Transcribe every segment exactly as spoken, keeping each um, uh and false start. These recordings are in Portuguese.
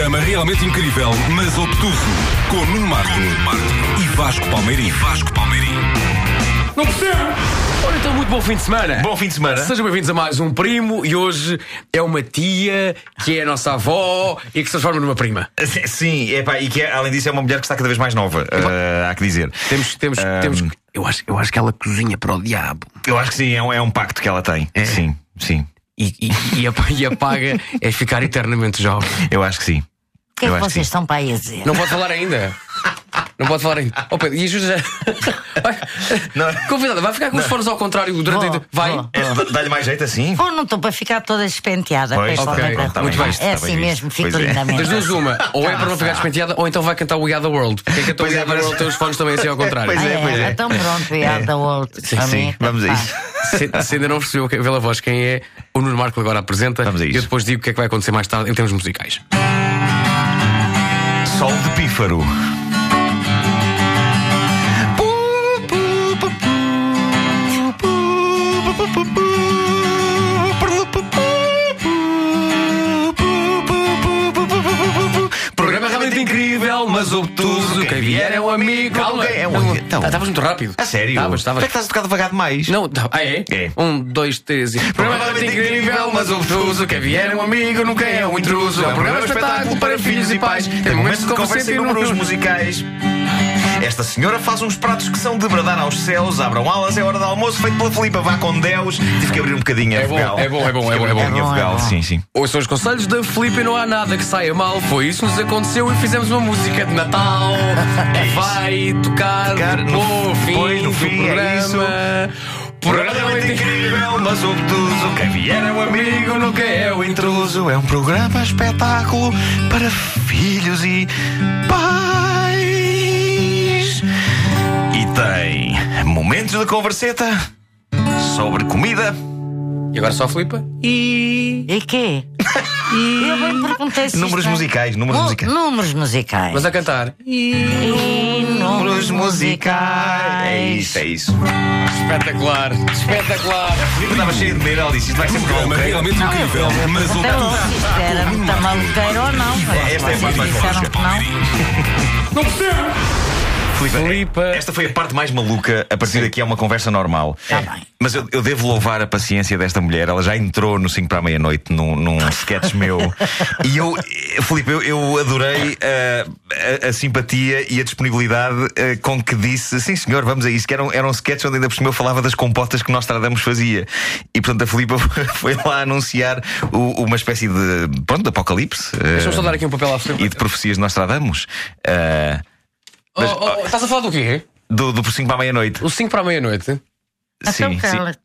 programa realmente incrível, mas obtuso, com Nuno Marco e Vasco Palmeirim. Vasco Palmeirim. Não percebo! Ora, então, muito bom fim de semana. Bom fim de semana. Sejam bem-vindos a mais um primo. E hoje é uma tia que é a nossa avó e que se transforma numa prima. Sim, epá, e que é, além disso é uma mulher que está cada vez mais nova, uh, há que dizer. Temos, temos, Um, temos. Eu acho, eu acho que ela cozinha para o diabo. Eu acho que sim, é um, é um pacto que ela tem. É. Sim, sim. E, e, e, a, e a paga é ficar eternamente jovem. Eu acho que sim. O que é Eu que acho que vocês sim. estão para aí a dizer? Não pode falar ainda. Não pode falar ainda. Oh, Pedro, e ajuda já. Não. Convidada, vai ficar com os fones ao contrário durante. Vou, Vai. vou. É, Dá-lhe mais jeito assim? Ou não estou para ficar toda despenteada. Pois, para ir para o ok, meio da está rua. bem visto, É está bem assim visto. mesmo, fico Pois é. lindamente. Das duas, uma. Ou é para não ficar despenteada, ou então vai cantar We Are the World. Quem canta Pois We é, Are the mas- World tem os fones também assim ao contrário. Pois Ah, é, pois é. Então pronto, we are the world. Sim, Para sim, mim, vamos a pá. isso. Se, se ainda não percebeu pela voz quem é, o Nuno Marco agora apresenta. Vamos a isso. E eu depois digo o que é que vai acontecer mais tarde em termos musicais. Sol de pífaro. Programa realmente incrível, mas obtuso. Quem vier é um amigo. Calma, É um amigo. Então. Ah, Estavas muito rápido. A sério? Estavas, estavas. Porquê é que estás a tocar devagar demais? Não, tá- ah, é? É. Um, dois, três e. Programa realmente incrível, mas obtuso. Quem vier é um amigo, nunca é um intruso. É um programa espetáculo para filhos e pais. Tem momentos de conversa e números musicais. Esta senhora faz uns pratos que são de bradar aos céus. Abram alas, é hora de almoço. Feito pela Filipa, vá com Deus. Tive que abrir um bocadinho a É bom, vogal. é bom, é bom, é bom, é bom. Tive que abrir um É bom, bocadinho a é vogal, bom. sim, sim. Ouçam os conselhos da Filipe e não há nada que saia mal. Foi isso que nos aconteceu e fizemos uma música de Natal. É isso. Vai tocar, Tocar no- no fim depois, no do fim, é programa. isso. Programa realmente incrível, mas obtuso. Quem vier é um amigo, nunca é o intruso. É um programa espetáculo para filhos e pais. E tem momentos de converseta sobre comida. E agora só a Filipe? E quê? Eu bem perguntei se Números isto é- musicais, números Nu- musicais. Números musicais. Mas a cantar. E números musicais. É isso, é isso. Espetacular, espetacular. Eu estava cheio de medo, ela disse: isto vai ser muito Programa maluqueiro. realmente incrível, mas Então, obtuso. se isto era muito maluqueiro ou não. mas Esta é a vocês parte mais disseram maluca. que não. Não percebo. Filipe, Filipe. esta foi a parte mais maluca. A partir daqui é uma conversa normal. Tá bem. Mas eu, eu devo louvar a paciência desta mulher. Ela já entrou no cinco para a meia-noite num, num sketch meu. E eu, Filipe, eu, eu adorei uh, a, a simpatia e a disponibilidade uh, com que disse: sim, senhor, vamos a isso. Que era um, era um sketch onde ainda por cima eu falava das compotas que Nostradamus fazia. E portanto a Filipe foi lá anunciar o- uma espécie de, pronto, de apocalipse. uh, Deixa-me só dar aqui um papel à Filipe. E de profecias de Nostradamus. Uh, Oh, oh, estás a falar do quê? do, do por cinco para a meia-noite. O cinco para a meia-noite? Então Sim, sim. cala-te.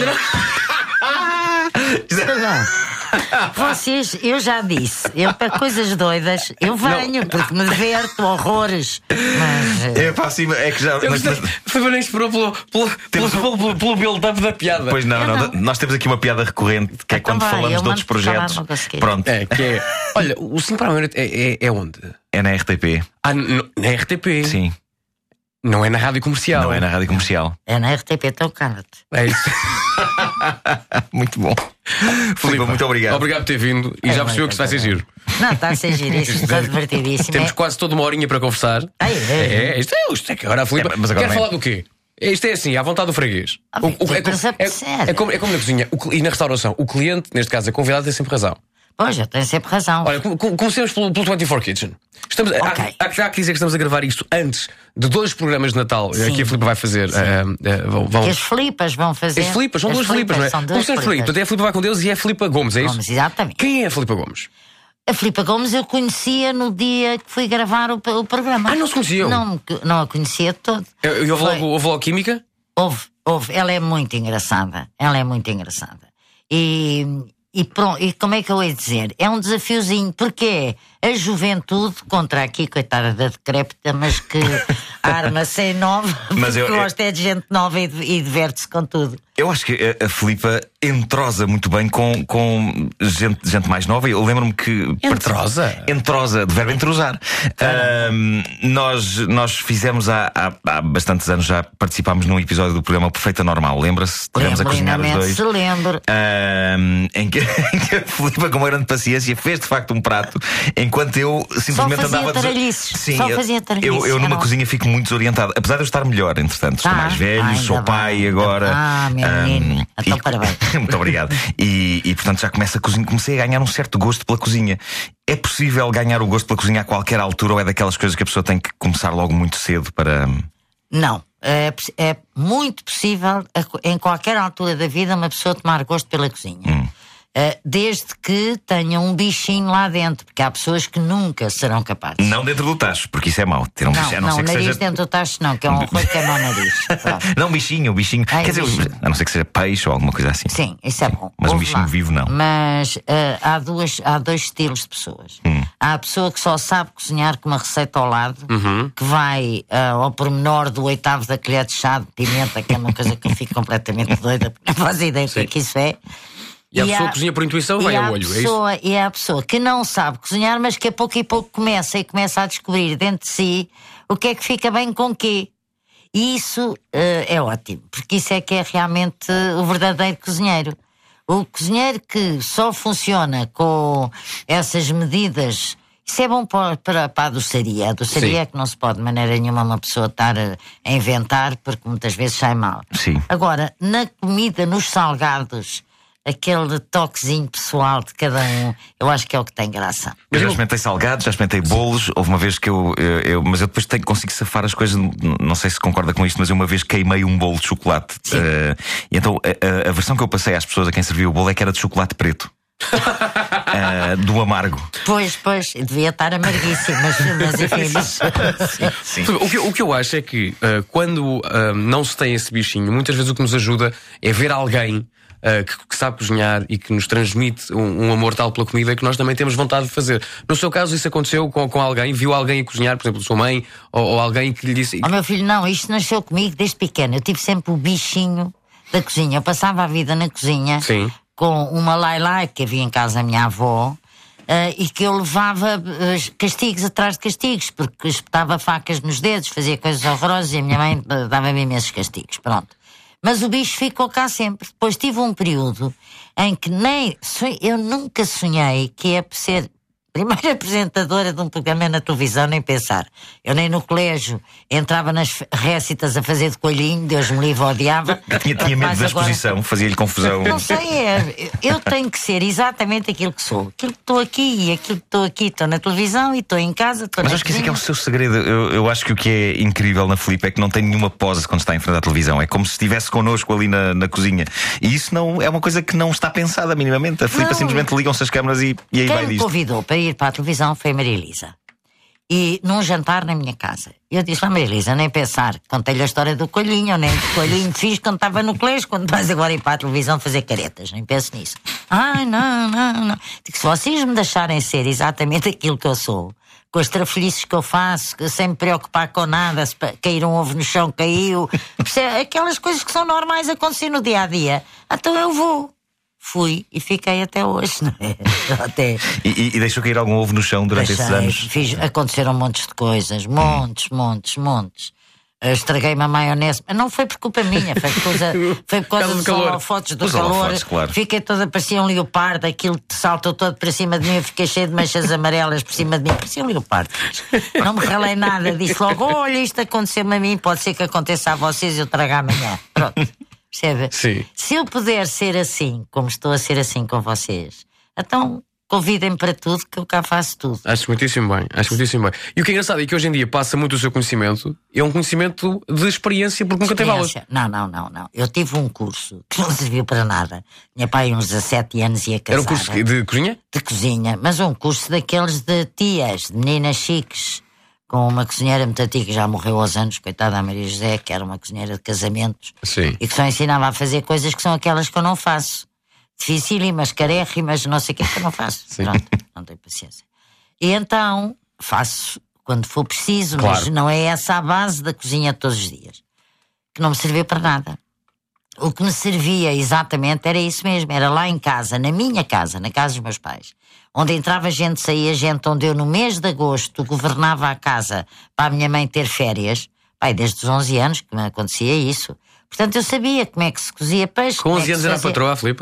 Vocês, eu já disse, eu para coisas doidas, eu venho, porque me diverto horrores. Mas. eh, É pá, sim, é que já. Eu mas- gostei. mas- Foi nem esperou pelo, pelo, pelo, pelo, pelo, pelo build-up da piada. Pois não, Eu não, não. nós temos aqui uma piada recorrente que é Então quando vai, falamos eu de outros mando falar projetos. logo a seguir. Pronto, É, que é. Olha, o cinco para a meia-noite é, é, é onde? é na R T P. Ah, n- na R T P. Sim, Não é na rádio comercial. não é na rádio comercial. É na R T P, então cala-te. É isso. Muito bom. Filipe, muito obrigado. Obrigado por ter vindo. E É, já percebeu vai, que isto vai ser vai. giro. Não, está a ser giríssimo, está divertidíssimo. Temos É- quase toda uma horinha para conversar. Ai, é. É, isto é, isto é que agora a Filipe. É, mas agora Quer não é. falar do quê? Isto é assim, à vontade do freguês. Ah, O- o- bem, é, como, mas é é, sério. é como, é como na cozinha o cli- e na restauração. O cliente, neste caso a convidada, tem sempre razão. Pois, eu tenho sempre razão. Olha, com- com- comecemos pelo, pelo vinte e quatro Kitchen. Estamos, há- Ok. há, há, que dizer que estamos a gravar isto antes de dois programas de Natal Sim. que a Filipe vai fazer. ah, ah, vão- vão- Que as Filipas vão fazer. As Filipas, são As duas Filipas, não é? São duas Começamos por aí. Filipas. Portanto, é a Filipa vai com Deus e é a Filipa Gomes, é isso? Gomes, exatamente. Quem é a Filipa Gomes? A Filipa Gomes eu conhecia no dia que fui gravar o, o programa. Ah, não se conheciam? Não, não a conhecia de todo. E houve Foi- logo, houve logo química? Houve, houve. Ela é muito engraçada. Ela é muito engraçada. E, e pronto, e como é que eu ia dizer? É um desafiozinho, porque é a juventude contra aqui, coitada da decrépita, mas que arma-se nova, Mas porque eu- eu- gosta é de gente nova e, e diverte-se com tudo. Eu acho que a, a Filipa entrosa muito bem com, com gente, gente mais nova. Eu lembro-me que. Entrosa? Entrosa, de verbo entrosar. Ahm, nós, nós fizemos há, há, há bastantes anos, já participámos num episódio do programa Perfeita Normal. Lembra-se? Estivemos a Lembro, cozinhar os lindamente dois. se lembro. Ahm, em que em que a Filipa, com uma grande paciência, fez de facto um prato, enquanto eu simplesmente Só fazia andava taralhices. Sim, Só eu- fazia taralhices. eu, eu numa não. cozinha fico muito desorientado, apesar de eu estar melhor, entretanto. Estou Tá. mais velho, Ah, sou ainda pai bem. agora. Ah, meu menino. Então, parabéns. Muito obrigado. E, e portanto já começo a cozinhar, comecei a ganhar um certo gosto pela cozinha. É possível ganhar o gosto pela cozinha a qualquer altura ou é daquelas coisas que a pessoa tem que começar logo muito cedo para. Não. É, poss- é muito possível, a co- em qualquer altura da vida, uma pessoa tomar gosto pela cozinha. Hum. Eh, desde que tenha um bichinho lá dentro, porque há pessoas que nunca serão capazes. Não dentro do tacho, porque isso é mau. Ter um Não, bichinho, a não, não, ser que nariz seja. dentro do tacho não, que é um horror que é mau nariz. Pronto. Não, bichinho, bichinho. Ai, Quer dizer, bichinho. a não ser que seja peixe ou alguma coisa assim. Sim, isso é bom. Mas um Ouve bichinho lá. vivo, não. Mas eh, há, duas, há dois estilos de pessoas. Hum. Há a pessoa que só sabe cozinhar com uma receita ao lado, que vai eh, ao pormenor do oitavo da colher de chá de pimenta, que é uma coisa que eu fico completamente doida, porque não faz ideia do que é que isso é. E a pessoa há- cozinha por intuição ou vai e ao há olho, é isso? pessoa, E há a pessoa que não sabe cozinhar, mas que a pouco e pouco começa e começa a descobrir dentro de si o que é que fica bem com quê. E isso eh, é ótimo, porque isso é que é realmente o verdadeiro cozinheiro. O cozinheiro que só funciona com essas medidas, isso é bom para, para, para a doçaria. A doçaria Sim. é que não se pode de maneira nenhuma uma pessoa estar a, a inventar, porque muitas vezes sai mal. Sim. Agora, na comida, nos salgados, aquele toquezinho pessoal de cada um, eu acho que é o que tem graça. Eu já experimentei salgados, já experimentei bolos. Houve uma vez que eu, eu, eu- mas eu depois tenho, consigo safar as coisas. n- Não sei se concorda com isto, mas eu uma vez queimei um bolo de chocolate. Sim. Eh, e então a, a- a versão que eu passei às pessoas a quem serviu o bolo é que era de chocolate preto. Eh, do amargo. Pois, pois, devia estar amarguíssimo, mas, mas enfim, mas, Sim. O que, eu- o que eu acho é que ah, quando ah, não se tem esse bichinho, muitas vezes o que nos ajuda é ver alguém ah, que, que sabe cozinhar e que nos transmite um, um amor tal pela comida que nós também temos vontade de fazer. No seu caso, isso aconteceu com, com alguém? Viu alguém a cozinhar, por exemplo, sua mãe ou, ou alguém que lhe disse. oh meu filho, não, isto nasceu comigo desde pequeno. Eu tive sempre o bichinho da cozinha. Eu passava a vida na cozinha Sim. com uma lailai que havia em casa da minha avó. eh, e que eu levava eh, castigos atrás de castigos, porque espetava facas nos dedos, fazia coisas horrorosas e a minha mãe eh, dava-me imensos castigos. Pronto. Mas o bicho ficou cá sempre. Depois tive um período em que nem sonhei- eu nunca sonhei que ia ser primeira apresentadora de um programa na televisão, nem pensar. Eu nem no colégio entrava nas récitas a fazer de coelhinho, Deus me livre, odiava. Tinha, tinha medo Mas da agora- exposição, fazia-lhe confusão. Não sei, é, eu tenho que ser exatamente aquilo que sou. Aquilo que estou aqui e aquilo que estou aqui. Estou na televisão e estou em casa. Estou Mas na acho que isso é que é o cozinha. seu segredo. Eu, eu acho que o que é incrível na Filipe é que não tem nenhuma pose quando está em frente à televisão. É como se estivesse connosco ali na, na cozinha. E isso não é uma coisa que não está pensada minimamente. A Filipe Não. simplesmente ligam-se as câmaras e, e aí vai Quem me disto. convidou para ir para a televisão foi a Maria Elisa. E num jantar na minha casa. Eu disse, ah, Maria Elisa, nem pensar. Contei-lhe a história do coelhinho, eu nem do coelhinho fiz quando estava no colégio, quando vais agora ir para a televisão fazer caretas. Nem penso nisso. Ai, não, não, não. Digo, se vocês me deixarem ser exatamente aquilo que eu sou, com as trafelices que eu faço, que sem me preocupar com nada, se pa- cair um ovo no chão, caiu. Percebe? Aquelas coisas que são normais a acontecer no dia a dia. Então eu vou. Fui e fiquei até hoje, não é? Até. E, e- e deixou cair algum ovo no chão durante esses Deixei, anos. fiz- aconteceram montes de coisas, montes, montes, montes. Eh, Estraguei-me a maionese, mas não foi por culpa minha, foi por causa, foi por causa Causa do dos calor. holofotes do Os calor. holofotes, claro. Fiquei toda, parecia um leopardo, aquilo saltou todo para cima de mim, eu fiquei cheio de manchas amarelas por cima de mim, parecia um leopardo. Não me ralei nada, disse logo: olha, isto aconteceu-me a mim, pode ser que aconteça a vocês, eu trago amanhã. Pronto. Percebe? Sim. Se eu puder ser assim, como estou a ser assim com vocês, então convidem-me para tudo, que eu cá faço tudo. Acho muitíssimo bem, acho muitíssimo bem. E o que é engraçado é que hoje em dia passa muito o seu conhecimento, é um conhecimento de experiência, porque nunca teve aulas. Experiência. Não, não, não, não. Eu tive um curso que não serviu para nada. Minha pai, uns dezassete anos, ia casar. Era um curso de cozinha? De cozinha, mas um curso daqueles de tias, de meninas chiques, com uma cozinheira muito antiga, que já morreu aos anos, coitada, a Maria José, que era uma cozinheira de casamentos, Sim. e que só ensinava a fazer coisas que são aquelas que eu não faço. Dificílimas, carérrimas, não sei o que, que eu não faço. Sim. Pronto, não tenho paciência. E então, faço quando for preciso, mas Claro. não é essa a base da cozinha de todos os dias. Que não me serviu para nada. O que me servia exatamente era isso mesmo, era lá em casa, na minha casa, na casa dos meus pais, onde entrava gente, saía gente, onde eu no mês de agosto governava a casa para a minha mãe ter férias, pai, desde os onze anos que me acontecia isso. Portanto, eu sabia como é que se cozia peixe. Com como é onze que anos se era a fazia- patroa, a Filipa?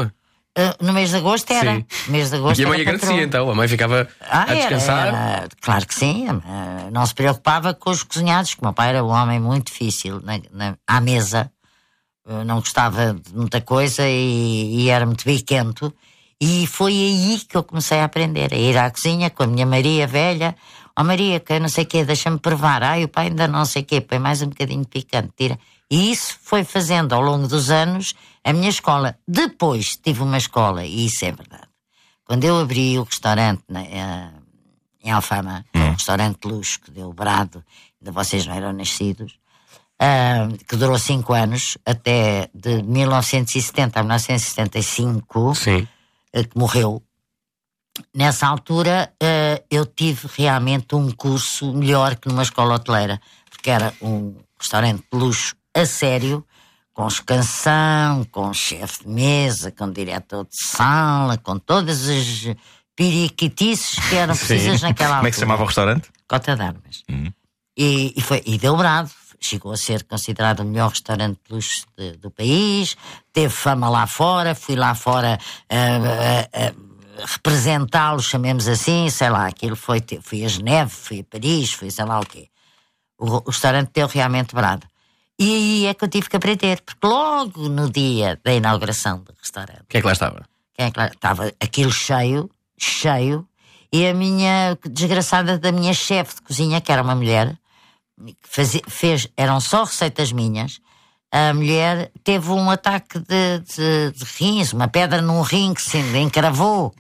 Uh, no mês de agosto era. Sim. No mês de agosto E a mãe era agradecia patroa. então, a mãe ficava Ah, a descansar. Era, era, claro que sim. Uh, não se preocupava com os cozinhados, que o meu pai era um homem muito difícil na, na, à mesa. Uh, não gostava de muita coisa e, e era muito biquento. E foi aí que eu comecei a aprender, a ir à cozinha com a minha Maria velha. Ó oh, Maria, que não sei o quê, deixa-me provar. Ai, o pai ainda não sei o quê, põe mais um bocadinho de picante, tira. E isso foi fazendo ao longo dos anos a minha escola. Depois tive uma escola, e isso é verdade. Quando eu abri o restaurante na, uh, em Alfama, hum. um restaurante de luxo que deu brado, ainda vocês não eram nascidos, uh, que durou cinco anos, até de mil novecentos e setenta a mil novecentos e setenta e cinco, Sim. Uh, que morreu. Nessa altura uh, eu tive realmente um curso melhor que numa escola hoteleira, porque era um restaurante de luxo a sério, com escansão, com chefe de mesa, com diretor de sala, com todas as periquitices que eram precisas naquela altura. Como é que se chamava o restaurante? Cota d'Armas. Uhum. E, e, foi, e deu brado. Chegou a ser considerado o melhor restaurante de luxo de, do país, teve fama lá fora, fui lá fora uh, uh, uh, representá-lo, chamemos assim, sei lá, aquilo foi, fui a Geneve, fui a Paris, fui sei lá o quê. O, o restaurante deu realmente brado. E aí é que eu tive que aprender, porque logo no dia da inauguração do restaurante... Quem é que lá estava? Quem é que lá estava? Aquilo cheio, cheio, e a minha desgraçada da minha chefe de cozinha, que era uma mulher, que fazia, fez, eram só receitas minhas, a mulher teve um ataque de, de, de rins, uma pedra num rim que se encravou.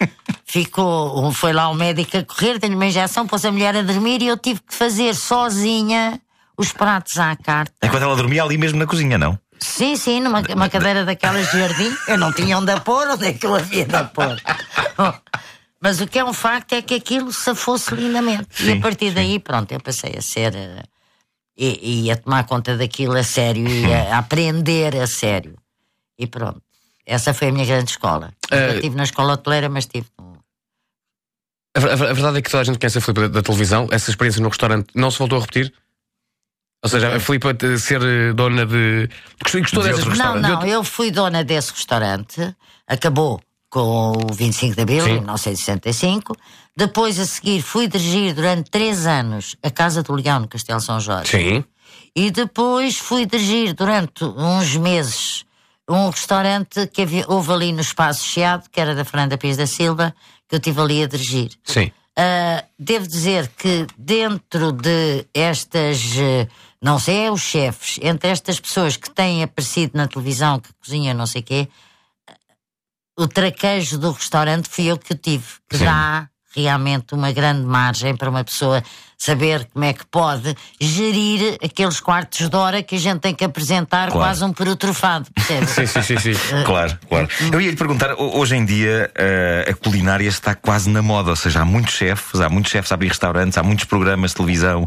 Ficou, foi lá o médico a correr, deu-lhe uma injeção, pôs a mulher a dormir e eu tive que fazer sozinha os pratos à carta. Enquanto ela dormia ali mesmo na cozinha, não? Sim, sim, numa uma cadeira daquelas de jardim. Eu não tinha onde a pôr, onde é que eu havia de a pôr? Mas o que é um facto é que aquilo safou-se lindamente. Sim, e a partir sim. daí, pronto, eu passei a ser uh, e, e a tomar conta daquilo a sério e a, a aprender a sério. E pronto, essa foi a minha grande escola. Uh, eu estive na escola hoteleira, mas estive no... a, a, a verdade é que toda a gente conhece a Filipa da, da televisão. Essa experiência no restaurante não se voltou a repetir? Ou seja, a Filipa ser dona de... Gostou de dessas restaurantes? Não, não, eu fui dona desse restaurante. Acabou com o vinte e cinco de Abril, em mil novecentos e sessenta e cinco. Depois, a seguir, fui dirigir durante três anos a Casa do Leão, no Castelo São Jorge. Sim. E depois fui dirigir durante uns meses um restaurante que havia, houve ali no Espaço Chiado, que era da Fernanda Pires da Silva, que eu estive ali a dirigir. Sim. Uh, devo dizer que dentro de estas, uh, não sei, é os chefes, entre estas pessoas que têm aparecido na televisão, que cozinham não sei o quê, o traquejo do restaurante fui eu que tive, que Sim. dá realmente uma grande margem para uma pessoa saber como é que pode gerir aqueles quartos de hora que a gente tem que apresentar claro. Quase um perutrofado, percebe? Sim, sim, sim, sim. Uh, claro, claro. Eu ia lhe perguntar, hoje em dia uh, a culinária está quase na moda, ou seja, há muitos chefes, há muitos chefes a abrir restaurantes, há muitos programas de televisão.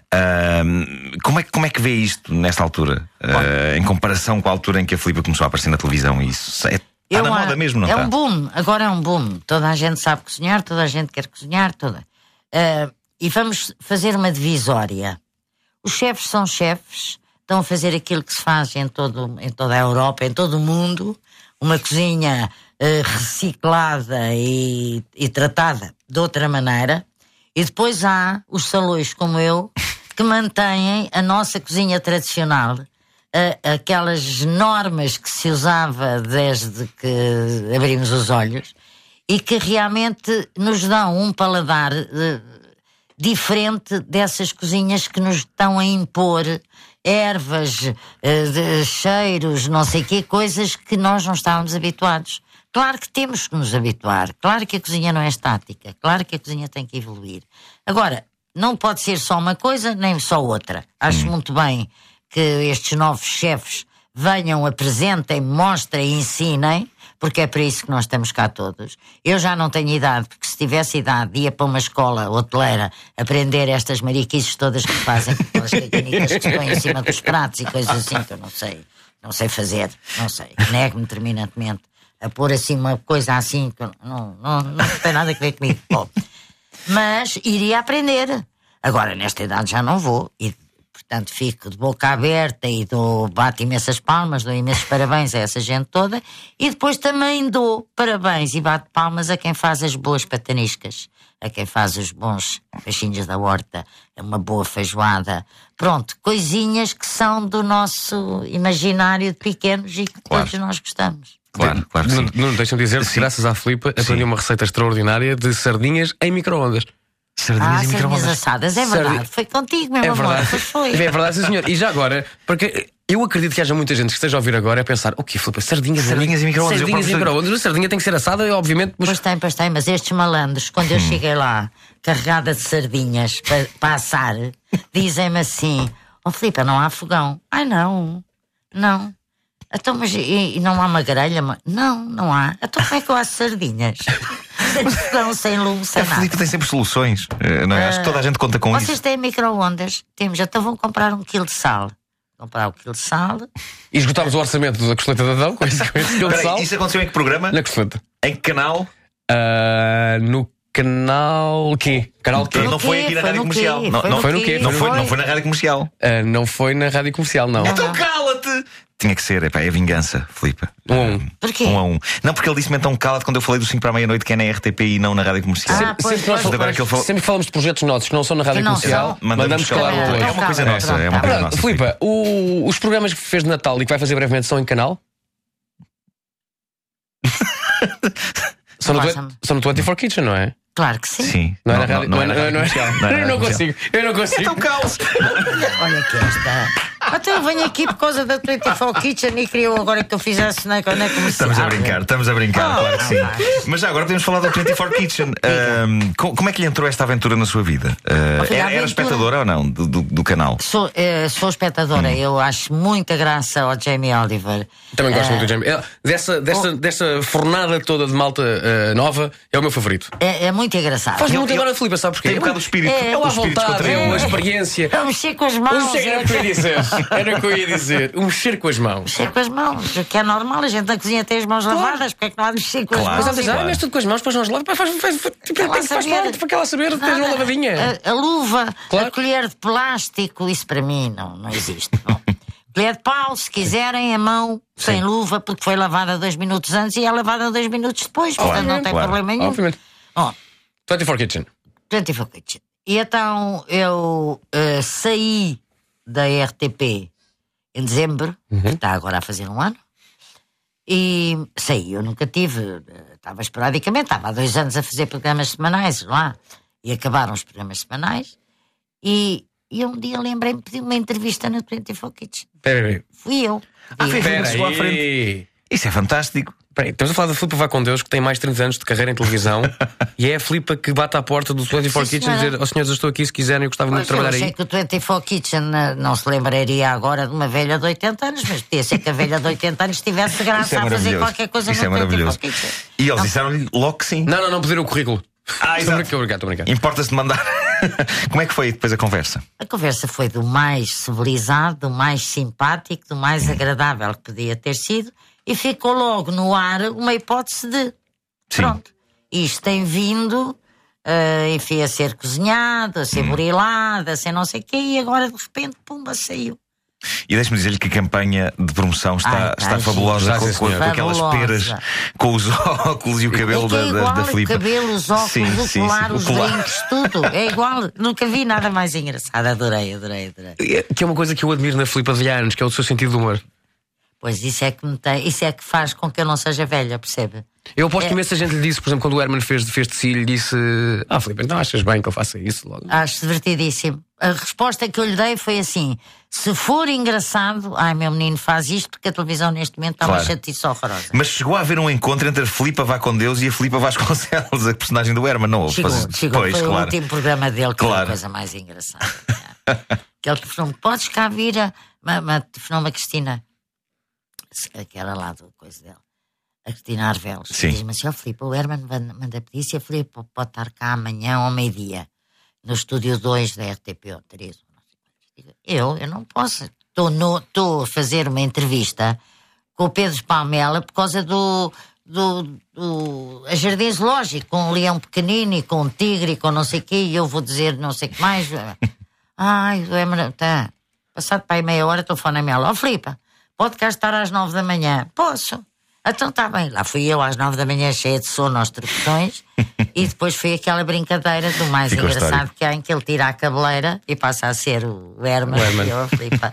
Uh, como, é, como é que vê isto nesta altura? Uh, em comparação com a altura em que a Filipa começou a aparecer na televisão? Isso é Está na moda mesmo, não é está? É um boom, agora é um boom. Toda a gente sabe cozinhar, toda a gente quer cozinhar, toda. Uh, e vamos fazer uma divisória. Os chefes são chefes, estão a fazer aquilo que se faz em, todo, em toda a Europa, em todo o mundo, uma cozinha uh, reciclada e, e tratada de outra maneira. E depois há os salões como eu, que mantêm a nossa cozinha tradicional, aquelas normas que se usava desde que abrimos os olhos e que realmente nos dão um paladar uh, diferente dessas cozinhas que nos estão a impor ervas, uh, de, cheiros, não sei quê, coisas que nós não estávamos habituados. Claro que temos que nos habituar, claro que a cozinha não é estática, claro que a cozinha tem que evoluir. Agora, não pode ser só uma coisa nem só outra. Acho hum. muito bem que estes novos chefes venham, apresentem, mostrem, ensinem, porque é para isso que nós estamos cá todos. Eu já não tenho idade, porque se tivesse idade ia para uma escola hoteleira aprender estas mariquices todas que fazem, aquelas caganitas que se põem em cima dos pratos e coisas assim que eu não sei, não sei fazer, não sei, nego-me terminantemente a pôr assim uma coisa assim que não, não, não tem nada a ver comigo. Bom, mas iria aprender. Agora, nesta idade já não vou, e portanto fico de boca aberta e dou, bato imensas palmas, dou imensos parabéns a essa gente toda, e depois também dou parabéns e bato palmas a quem faz as boas pataniscas, a quem faz os bons peixinhos da horta, uma boa feijoada, pronto, coisinhas que são do nosso imaginário de pequenos e que Claro. todos nós gostamos. Claro, claro que sim. Não, não deixam dizer que, graças à Filipa, aprendi uma receita extraordinária de sardinhas em micro-ondas. Sardinhas Ah, e sardinhas micro-ondas. assadas, é verdade, Sardi- foi contigo, meu É amor, verdade. pois foi. É verdade, sim, senhor. E já agora, porque eu acredito que haja muita gente que esteja a ouvir agora a pensar: o quê, Filipa? Sardinhas, Sardinhas e micro-ondas. Eu Sardinhas e próprio- micro-ondas. A sardinha tem que ser assada, obviamente. Mas Pois tem, pois tem, mas estes malandros, quando eu cheguei lá, carregada de sardinhas para, para assar, dizem-me assim: ó Filipe, não há fogão. Ai não, não. Então, mas e, e não há uma grelha? Ma- Não, não há. Então como é que eu asso sardinhas? Sem fogão, sem lume, sem A nada. Filipe tem sempre soluções. eh, Não é? Acho que toda a gente conta com Vocês isso. têm micro-ondas? Temos, então vão comprar um quilo de sal. Comprar um quilo de sal. E esgotámos o orçamento da costeleta de Adão com esse, com esse quilo de Espera sal. aí, isso aconteceu em que programa? Na costeleta. Em que canal? Ah, no canal. Quê? Canal quê? Não, não foi quê? aqui na Foi rádio no comercial. quê? Não, Foi não no foi no quê? quê? Não foi, Foi. não foi na rádio comercial. Ah, não foi na rádio comercial, não. Então cala-te! Tinha que ser, epá, é vingança, Filipe. Um a um. Porquê? Um a um. Não, porque ele disse-me então cala-te quando eu falei do cinco para a meia-noite, que é na R T P e não na rádio comercial. Ah, pois, sempre, nós, pois, agora pois. que ele falou- sempre que falamos de projetos nossos que não são na rádio Que não comercial, são. Mandamos mandamos calar calar. o Então É outro. uma coisa cala, nossa, pronto, é uma tá coisa bem. nossa. Filipa, o- os programas que fez de Natal e que vai fazer brevemente são em canal? são, no, Passa-me. são no vinte e quatro Kitchen, não é? Claro que sim. Sim. Não é na rádio não é não na é- não é- rádio comercial. Não é na Eu não rádio consigo, eu não consigo. Então cala-se! Olha que esta. Até eu venho aqui por causa da vinte e quatro Kitchen e queriam agora que eu fizesse na, na comercial. Estamos a brincar, estamos a brincar, Ah, claro que sim. ah, Mas já agora podemos falar da vinte e quatro Kitchen. Ahm, co- como é que lhe entrou esta aventura na sua vida? Ah, Olha, era, era aventura- espectadora ou não do, do, do canal? Sou, eh, sou espectadora, Hum. eu acho muita graça ao Jamie Oliver. Também gosto Eh, muito do Jamie. É, Dessa, dessa, dessa fornada toda de malta eh, nova, é o meu favorito. É, é muito engraçado. Faz Ele- muito ele- agora, Filipe, sabe porquê? Tem um bocado o espírito. É, É o lá espírito vontade, é descontraído. uma experiência. É mexer com as Um mãos. mexer, era o que eu ia dizer. Era o que eu ia dizer. Um mexer com as mãos. Mexer com as mãos, o que é normal, a gente na cozinha tem as mãos lavadas, porque é que não há de mexer com Claro. as Mas mãos? ela diz, ah, Claro. mexe tudo com as mãos, depois nós lavamos. Faz, faz, faz, faz, Quer lá faz saber? parte, para que ela saber, tens uma Nada. lavadinha. A, a luva, Claro. a colher de plástico, isso para mim não, não existe. Bom, colher de pau, se quiserem, a mão, sem luva, porque foi lavada dois minutos antes e é lavada dois minutos depois, portanto não tem claro. problema nenhum. Obviamente. Bom, vinte e quatro Kitchen. vinte e quatro Kitchen. E então eu eh, saí da R T P em dezembro, que está agora a fazer um ano, e saí, eu nunca tive, eh, estava esporadicamente, estava há dois anos a fazer programas semanais lá, e acabaram os programas semanais, e, e um dia lembrei-me de pedir uma entrevista na vinte e quatro Kitchen. Espera aí. Fui eu. Ah, foi- Espera chegou à aí. Isso é fantástico. Espera aí, estamos a falar da Filipa Vá com Deus, que tem mais de trinta anos de carreira em televisão, e é a Filipa que bate à porta do vinte e quatro Sim, Kitchen e senhora. dizer: ó senhores, eu estou aqui, se quiserem, eu gostava muito de Pois, eu trabalhar achei aí. que o vinte e quatro Kitchen eh, não se lembraria agora de uma velha de oitenta anos, mas podia ser que a velha de oitenta anos tivesse Isso graça é a fazer maravilhoso. qualquer coisa Isso é no vinte e maravilhoso. quatro Kitchen. E eles disseram-lhe logo que sim. Não, não, não pediram o currículo. Ah, Estou a exato. brincar, estou a brincar, estou a brincar. Importa-se de mandar. Como é que foi depois a conversa? A conversa foi do mais civilizado, do mais simpático, do mais agradável que podia ter sido, e ficou logo no ar uma hipótese de Sim. pronto, isto tem vindo, eh, enfim, a ser cozinhado, a ser burilado, a ser não sei o quê, e agora de repente, pumba, saiu. E deixe-me dizer-lhe que a campanha de promoção está, Ai, está ai, fabulosa já, com, sim, com- senhor. com aquelas Fabulosa. peras, com os óculos e o cabelo É que é da, igual, da, da Filipa. o cabelo, os óculos, Sim, o sim, colar, sim, o os colar. brincos, tudo. É igual. Nunca vi nada mais engraçado. Adorei, adorei, adorei. Que é uma coisa que eu admiro na Filipa de anos, que é o seu sentido de humor. Pois isso é que me tem, isso é que faz com que eu não seja velha, percebe? Eu aposto É. que imensa gente lhe disse, por exemplo, quando o Herman fez, fez de si, lhe disse: ah, Filipe, então achas bem que eu faça isso logo? Acho divertidíssimo. A resposta que eu lhe dei foi assim: se for engraçado, ai meu menino, faz isto, porque a televisão neste momento está uma Claro. chatice horrorosa. Mas chegou a haver um encontro entre a Filipa Vá com Deus e a Filipa Vasconcelos, a personagem do Herman, não houve? Chegou, Faz- chegou. Pois, Foi o claro. último programa dele que foi Claro. a coisa mais engraçada. Que ele telefonou-me: podes cá vir a. ma- ma- Telefonou-me a Cristina, aquela lá do coisa dela, a Cristina Arvelos. Sim. Diz-me assim: ó Filipe, o Herman manda manda pedir se a Filipe pode estar cá amanhã ao meio-dia, no estúdio dois da R T P ou três. Eu, eu não posso. Estou a fazer uma entrevista com o Pedro Palmela por causa do, do, do a Jardim Zoológico, com um leão pequenino e com um tigre e com não sei o quê, e eu vou dizer não sei o que mais. Ai, o Herman, tá. Passado para aí meia hora, telefona-me ela: ó Filipa, pode cá estar às nove da manhã? Posso. Então está bem. Lá fui eu às nove da manhã, cheia de sono aos tropetões. E depois foi aquela brincadeira do mais Ficou engraçado histórico. que há, em que ele tira a cabeleira e passa a ser o Herman. O Herman. E eu, Filipa.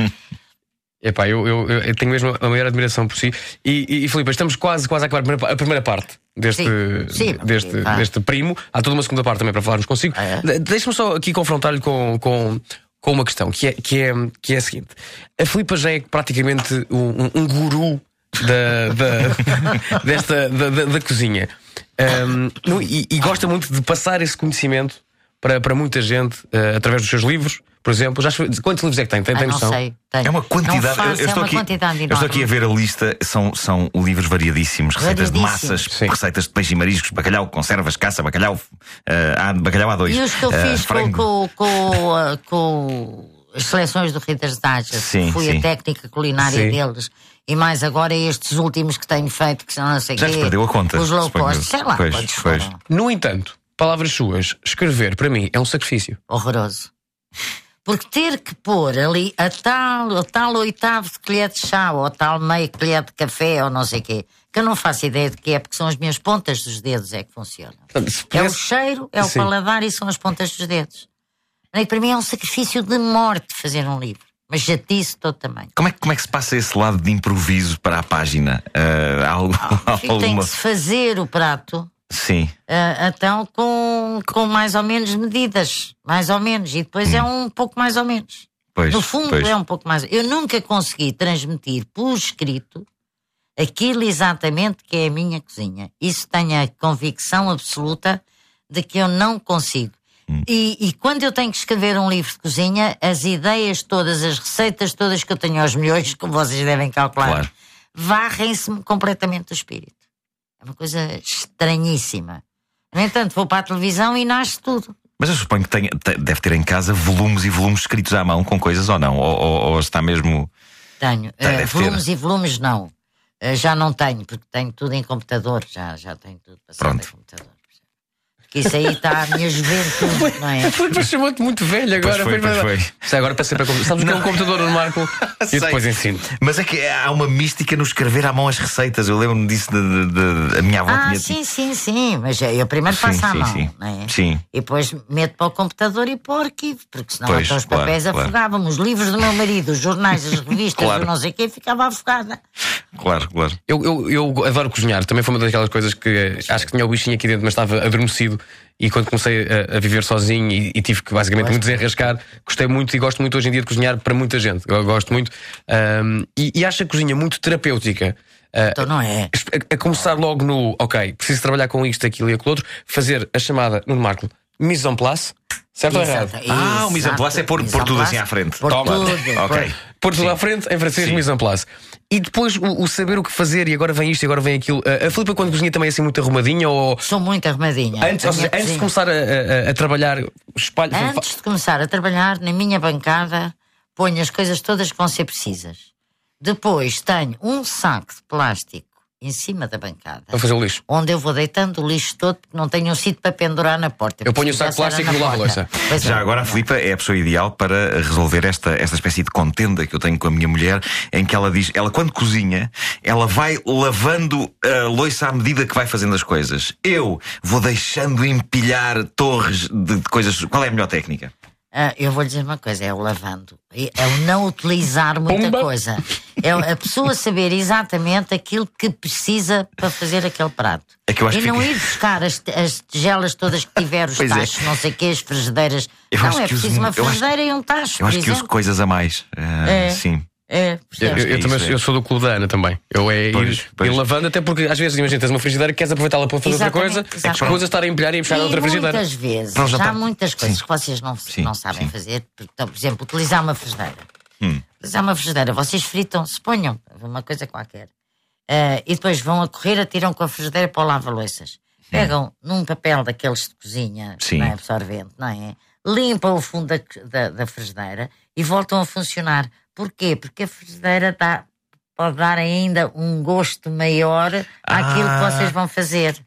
Epá, eu, eu, eu tenho mesmo a maior admiração por si. E, e, e Filipe, estamos quase, quase a acabar a primeira, a primeira parte deste, Sim, sim, deste, porque, pá. deste primo. Há toda uma segunda parte também para falarmos consigo. Ah, é? De- Deixa-me só aqui confrontar-lhe com, com, com uma questão que é, que, é, que é a seguinte: a Filipa já é praticamente um, um, um guru da, da, desta, da, da, da cozinha. Um, no- e, e gosta muito de passar esse conhecimento para, para muita gente uh, através dos seus livros, por exemplo. Já, escreve- quantos livros é que tem? Tem, Ah, tem não noção? sei. Tenho. É uma quantidade. Não faço, eu, eu é estou uma aqui, quantidade eu estou aqui a ver a lista. São, são livros variadíssimos: receitas de Variedíssimos. massas, Sim. receitas de peixe e mariscos, bacalhau, conservas, caça, bacalhau, eh, há bacalhau há dois. E os que eu eh, fiz com, frango. com, com, ah, com as seleções do Ritas Dajas, Sim, fui sim. a técnica culinária Sim. deles. E mais agora estes últimos que tenho feito, que são não sei Já quê. se perdeu a conta, Os low suponho. cost, sei lá Pois, quantos pois. foram. No entanto, palavras suas, escrever para mim é um sacrifício. Horroroso. Porque ter que pôr ali a tal, a tal oitavo de colher de chá, ou a tal meio colher de café, ou não sei o quê, que eu não faço ideia de que é, porque são as minhas pontas dos dedos é que funcionam. Portanto, se É o pudesse- cheiro, é o Sim. paladar e são as pontas dos dedos. E para mim é um sacrifício de morte fazer um livro. Mas jatice de todo tamanho. Como é, que- como é que se passa esse lado de improviso para a página? Eh, há algo, há Tem alguma. que se fazer o prato. Sim. Ah, então com, com mais ou menos medidas, mais ou menos, e depois é um pouco mais ou menos. Pois, No fundo pois. é um pouco mais. Eu nunca consegui transmitir por escrito aquilo exatamente que é a minha cozinha. Isso tenho a convicção absoluta de que eu não consigo. E, e quando eu tenho que escrever um livro de cozinha, as ideias todas, as receitas todas que eu tenho aos milhões, como vocês devem calcular, Claro. varrem-se-me completamente do espírito. É uma coisa estranhíssima. No entanto, vou para a televisão e nasce tudo. Mas eu suponho que tenha- te- deve ter em casa volumes e volumes escritos à mão com coisas ou não? Ou, ou- ou está mesmo. Tenho. Deve Eh, ter. volumes e volumes não. Eh, já não tenho, porque tenho tudo em computador. Já, já tenho tudo passado Pronto. em computador. Porque isso aí está a minha juventude, não é? A Filipe chamou-te muito velho agora. Pois foi, pois verdade. foi. Isto é agora para sempre a computador. Sabes o que é um computador no Marco? E Sei. depois ensino. Mas é que há uma mística no escrever à mão as receitas. Eu lembro-me disso de, de- de- a minha avó Ah, tinha. sim, sim, sim. Mas eu primeiro Sim, passo à sim, mão, sim. não é? Sim. E depois meto para o computador e para o arquivo, porque senão Pois, até os claro, papéis claro. afogavam. Os livros do meu marido, os jornais, as revistas, Claro. o não sei o quê, ficava afogada. Claro, claro. Eu, eu, eu adoro cozinhar. Também foi uma daquelas coisas que eh, acho que tinha o bichinho aqui dentro, mas estava adormecido. E quando comecei a, a viver sozinho e, e tive que basicamente me desenrascar, gostei muito e gosto muito hoje em dia de cozinhar para muita gente. Eu gosto muito. Ahm, e, e acho a cozinha muito terapêutica. Ah, Então não é? a, a começar logo no, ok, preciso trabalhar com isto, aquilo e aquilo outro, fazer a chamada, no Marco, mise en place, certo ou errado? Exato, Ah, o mise en place é pôr- exato. pôr tudo Mise en assim à place, frente. pôr Toma. tudo, Ok. pôr- Pôr tudo à frente, em francês, Sim. mise en place. E depois o, o saber o que fazer, e agora vem isto, e agora vem aquilo. A, a Filipa, quando cozinha, também é assim muito arrumadinha? Ou Sou muito arrumadinha. antes, A ou seja, minha antes de cozinha- começar a, a- a trabalhar, espalho. Antes de começar a trabalhar na minha bancada, ponho as coisas todas que vão ser precisas. Depois tenho um saco de plástico em cima da bancada, Para fazer o lixo. onde eu vou deitando o lixo todo, porque não tenho um sítio para pendurar na porta. Eu ponho Porque o saco de se tivesse plástico era no na lava-louça. porta. Pois Já é. agora a Filipa é a pessoa ideal para resolver esta, esta espécie de contenda que eu tenho com a minha mulher, em que ela diz, ela quando cozinha, ela vai lavando a louça à medida que vai fazendo as coisas. Eu vou deixando empilhar torres de, de coisas. Qual é a melhor técnica? Ah, eu vou lhe dizer uma coisa, é o lavando. É o não utilizar muita Pumba. coisa. É a pessoa saber exatamente aquilo que precisa para fazer aquele prato. É que eu acho e que não fica- ir buscar as, as tigelas todas que tiver, os Pois é. tachos, não sei o quê, as frigideiras. Eu não, acho é que uso preciso uma mu- eu acho- frigideira e um tacho, Eu por acho que uso exemplo. coisas a mais. Ah, É. Sim. É, Eu, percebes? eu- eu é também isso, é. eu sou do clube da Ana também. Eu é ir, Pois, pois. ir lavando, até porque às vezes, imagina, tens uma frigideira que queres aproveitá-la para fazer outra Exatamente, coisa, é que exatamente. coisas estarem a empilhar e a puxar a E outra frigideira. muitas vezes, Para o já jantar. há muitas coisas Sim. que vocês não, Sim, não sabem sim. fazer. Então, por exemplo, utilizar uma frigideira. Hum. Utilizar uma frigideira, vocês fritam, se ponham, uma coisa qualquer. Ah, e depois vão a correr, atiram com a frigideira para o lava-louças. Pegam num papel daqueles de cozinha, Sim. não é absorvente, não é? Limpam o fundo da, da, da frigideira e voltam a funcionar. Porquê? Porque a frigideira dá, pode dar ainda um gosto maior àquilo Ah. que vocês vão fazer.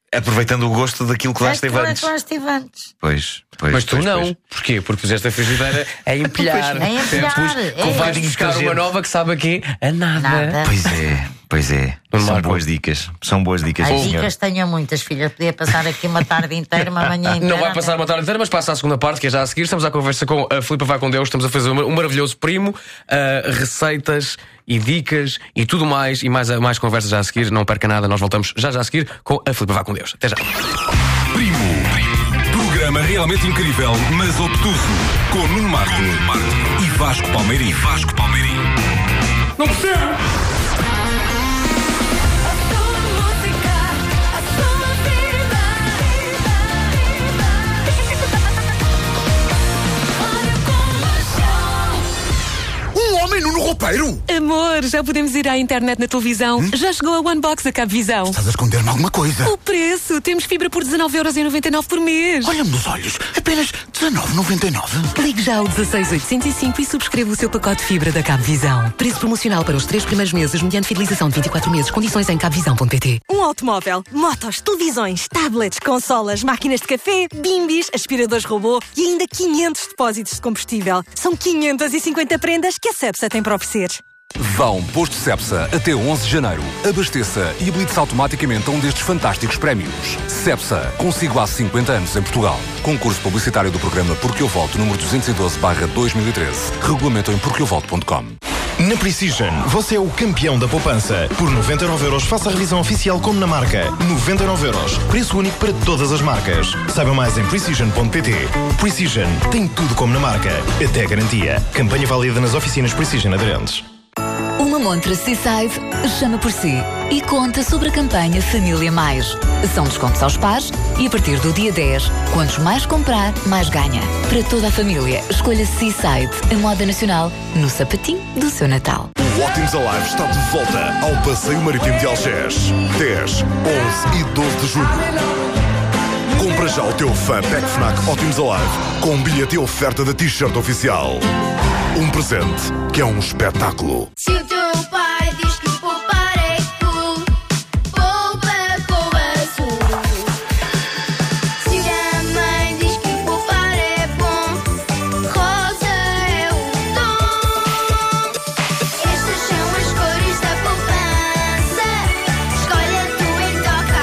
Aproveitando o gosto daquilo que lá esteve antes. Lá esteve antes. Pois, pois. Mas tu pois, não. pois. Porquê? Porque puseste a frigideira a empilhar. A empilhar. Depois, É. vais buscar uma nova que sabe a quê? A nada. Nada. Pois é, pois é. Nuno São Marco. boas dicas. São boas dicas, As sim, senhor. dicas tenho muitas, filha. Podia passar aqui uma tarde inteira, uma manhã inteira. Não vai passar uma tarde inteira, mas passa a segunda parte, que é já a seguir. Estamos à conversa com a Filipa Vai Com Deus. Estamos a fazer um maravilhoso primo, uh, receitas e dicas e tudo mais. E mais, mais conversas já a seguir. Não perca nada, nós voltamos já já a seguir com a Filipa Vai Com Deus. Até já. Primo. Programa realmente incrível, mas obtuso. Com Nuno Marco e Vasco Palmeirim. Vasco Palmeirim. Não percebo! No roupeiro? Amor, já podemos ir à internet na televisão. Hum? Já chegou a Onebox da Cabvisão. Estás a esconder-me alguma coisa? O preço! Temos fibra por dezanove euros e noventa e nove por mês. Olha-me nos olhos. Apenas dezanove euros e noventa e nove. Ligue já ao um seis oitocentos e cinco e subscreva o seu pacote de fibra da Cabvisão. Preço promocional para os três primeiros meses, mediante fidelização de vinte e quatro meses. Condições em cabvisão ponto pt. Um automóvel, motos, televisões, tablets, consolas, máquinas de café, bimbis, aspiradores robô e ainda quinhentos depósitos de combustível. São quinhentas e cinquenta prendas que a Cepsa tem para oferecer. Vão Posto Cepsa até onze de janeiro. Abasteça e habilite-se automaticamente a um destes fantásticos prémios. Cepsa, consigo há cinquenta anos em Portugal. Concurso publicitário do programa Porque Eu Volto, número duzentos e doze barra dois mil e treze. Regulamento em porque eu volto ponto com. Na Precision, você é o campeão da poupança. Por noventa e nove euros, faça a revisão oficial como na marca. noventa e nove euros. Preço único para todas as marcas. Saiba mais em precision ponto pt. Precision tem tudo como na marca. Até garantia. Campanha válida nas oficinas Precision aderentes. Uma montra Seaside chama por si e conta sobre a campanha Família Mais. São descontos aos pares e a partir do dia dez, quantos mais comprar, mais ganha. Para toda a família, escolha Seaside, a moda nacional, no sapatinho do seu Natal. O Ótimos Alive está de volta ao Passeio Marítimo de Algés. dez, onze e doze de julho. Compra já o teu Fun Pack Fnac Ótimos Alive com um bilhete e oferta da t-shirt oficial. Um presente que é um espetáculo. Se o teu pai diz que poupar é cool, poupa com azul. Se a mãe diz que poupar é bom, rosa é o tom. Estas são as cores da poupança. Escolha tu e toca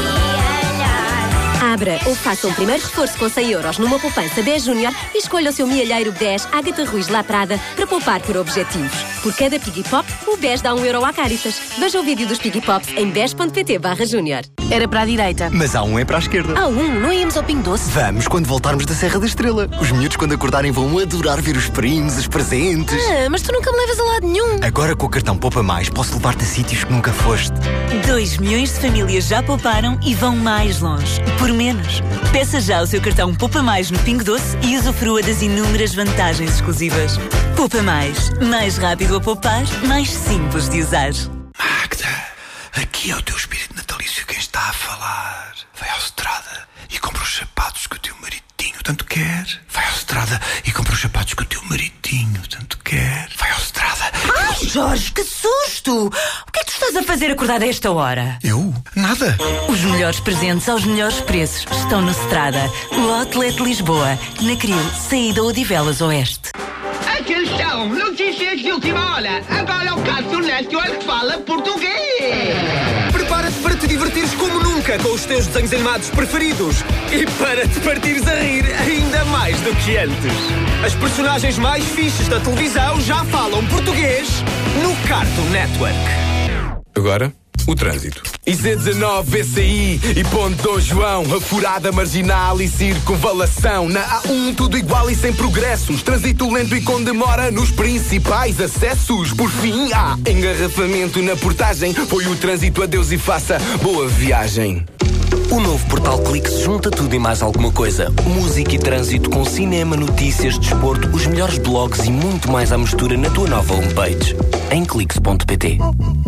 a amealhar. Abra ou faça um primeiro reforço com cem euros numa poupança B E S Júnior e escolha o seu mielheiro B E S Ágata Ruiz La Prada para poupar por objetivos. Por cada Piggy Pop, o B E S dá um euro à Caritas. Veja o vídeo dos Piggy Pops em bes ponto pt barra júnior. Era para a direita. Mas há um é para a esquerda. Há um, não íamos ao Pingo Doce? Vamos quando voltarmos da Serra da Estrela. Os miúdos, quando acordarem, vão adorar ver os primos, os presentes. Ah, mas tu nunca me levas a lado nenhum. Agora com o cartão Poupa Mais, posso levar-te a sítios que nunca foste. Dois milhões de famílias já pouparam e vão mais longe. Por menos. Peça já o seu cartão Poupa Mais no Pingo Doce e usufrua das inúmeras vantagens exclusivas. Poupa Mais. Mais rápido a poupar, mais simples de usar. Magda, aqui é o teu espírito natalício quem está a falar. Vai à estrada e compra os sapatos que o teu maridinho tanto quer. Vai à estrada e compra os sapatos que o teu maridinho tanto quer. Vai à estrada. Ai, Jorge, que susto! O que é que tu estás a fazer acordado a esta hora? Eu? Nada. Os melhores presentes aos melhores preços estão no Strada, o Outlet Lisboa, na Cril, saída Odivelas Oeste. Atenção, notícias de última hora. Agora o Cartoon Network fala português. Prepara-te para te divertires como nunca com os teus desenhos animados preferidos e para te partires a rir ainda mais do que antes. As personagens mais fixes da televisão já falam português no Cartoon Network. Agora, o trânsito. I C dezanove, V C I e Ponte Dom João, a furada marginal e circunvalação. Na A um tudo igual e sem progressos, trânsito lento e com demora nos principais acessos. Por fim, há engarrafamento na portagem. Foi o trânsito, adeus e faça boa viagem. O novo portal Clix junta tudo e mais alguma coisa. Música e trânsito com cinema, notícias, desporto, os melhores blogs e muito mais à mistura na tua nova homepage. Em clix ponto pt.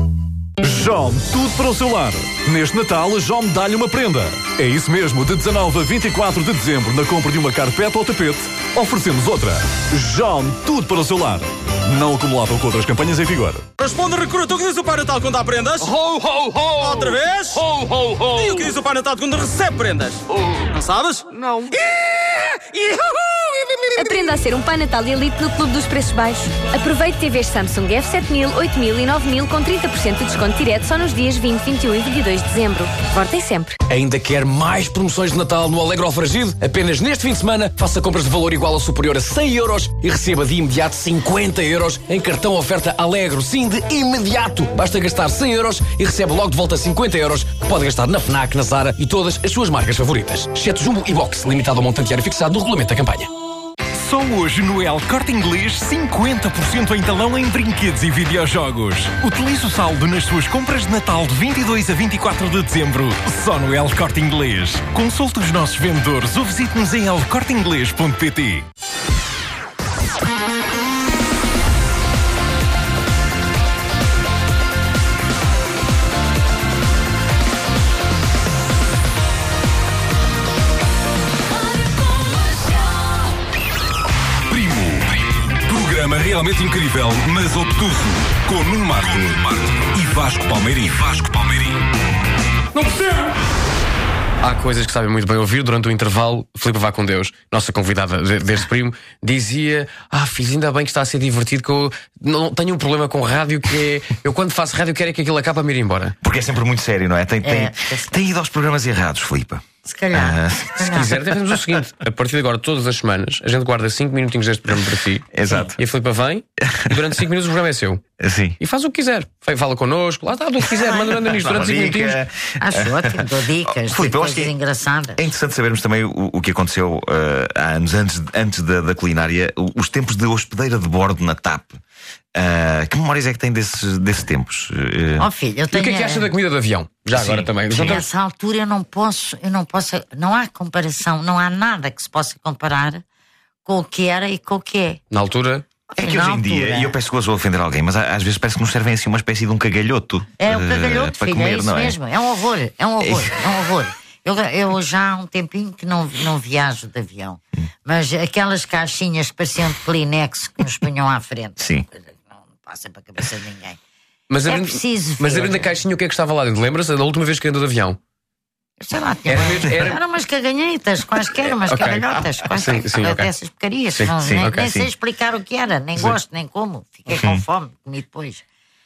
Jom, tudo para o seu lar. Neste Natal, a Jom dá-lhe uma prenda. É isso mesmo, de dezanove a vinte e quatro de dezembro, na compra de uma carpete ou tapete, oferecemos outra. Jom, tudo para o seu lar. Não acumulado com outras campanhas em vigor. Responde, recruta, o que diz o Pai Natal quando dá prendas? Ho, ho, ho! Outra vez? Ho, ho, ho! E o que diz o Pai Natal quando recebe prendas? Oh. Não sabes? Não. Aprenda a ser um Pai Natal Elite no Clube dos Preços Baixos. Aproveite T Vs Samsung F sete mil, oito mil e nove mil com trinta por cento de desconto direto só nos dias vinte, vinte e um e vinte e dois de dezembro. Votem sempre. Ainda quer mais promoções de Natal no Alegro Alfragido? Apenas neste fim de semana faça compras de valor igual ou superior a cem euros e receba de imediato cinquenta euros em cartão oferta Alegro. Sim, de imediato. Basta gastar cem euros e recebe logo de volta cinquenta euros que pode gastar na FNAC, na Zara e todas as suas marcas favoritas. Exceto Jumbo e Box, limitado ao montante diário fixado no regulamento da campanha. Só hoje no El Corte Inglês, cinquenta por cento em talão em brinquedos e videojogos. Utilize o saldo nas suas compras de Natal de vinte e dois a vinte e quatro de dezembro. Só no El Corte Inglês. Consulte os nossos vendedores ou visite-nos em el corte inglês ponto pt. Realmente incrível, mas obtuso. Com Nuno Marco e Vasco Palmeirim. Vasco Palmeirim. Não percebo! Há coisas que sabem muito bem ouvir. Durante o intervalo, Filipe Vá com Deus, nossa convidada de, deste primo, dizia: Ah, filho, ainda bem que está a ser divertido, que eu não tenho um problema com rádio, que é, eu quando faço rádio quero é que aquilo acabe para me ir embora. Porque é sempre muito sério, não é? Tem, tem, É. tem ido aos programas errados, Filipe. Se calhar. Ah, Se quiser, fazemos o seguinte: a partir de agora, todas as semanas, a gente guarda cinco minutinhos deste programa para si. Exato. E a Filipa vem, e durante cinco minutos o programa é seu. Sim. E faz o que quiser. Fala connosco, lá está, do que quiser, manda, manda nisto durante cinco minutinhos. Acho ótimo, dou dicas, Filipe, eu acho coisas que engraçadas. É interessante sabermos também o, o que aconteceu uh, há anos antes, antes da, da culinária, os tempos de hospedeira de bordo na TAP. Uh, que memórias é que tem desses, desses tempos? Uh... Oh, filho, eu E o que é tenho- que acha da comida de avião? Já Sim, agora também. sim. Nessa altura eu não posso, eu não posso, não há comparação, não há nada que se possa comparar com o que era e com o que é. Na altura. É que Na hoje em dia, altura. e eu peço que eu vou ofender alguém, mas às vezes parece que nos servem assim uma espécie de um cagalhoto. É um uh, cagalhoto, para filho, comer, é isso não é? mesmo, é um horror, é um horror, é um horror. Eu, eu já há um tempinho que não, não viajo de avião, mas aquelas caixinhas que pareciam de Kleenex que nos punham à frente. Sim. Não passa para a cabeça de ninguém. Mas É abrindo, preciso mas ver. abrindo a caixinha, o que é que estava lá dentro? Lembra-se da última vez que andou de avião? Sei lá, tinha Era umas- mesmo- era- eram umas caganhitas, quaisquer, umas Ok. cagalhotas, quaisquer, Sim, sim, ok. dessas porcarias. Sim, não, sim, nem ok, nem sei sim. explicar o que era, nem Sim. gosto, nem como. Fiquei com fome, comi depois.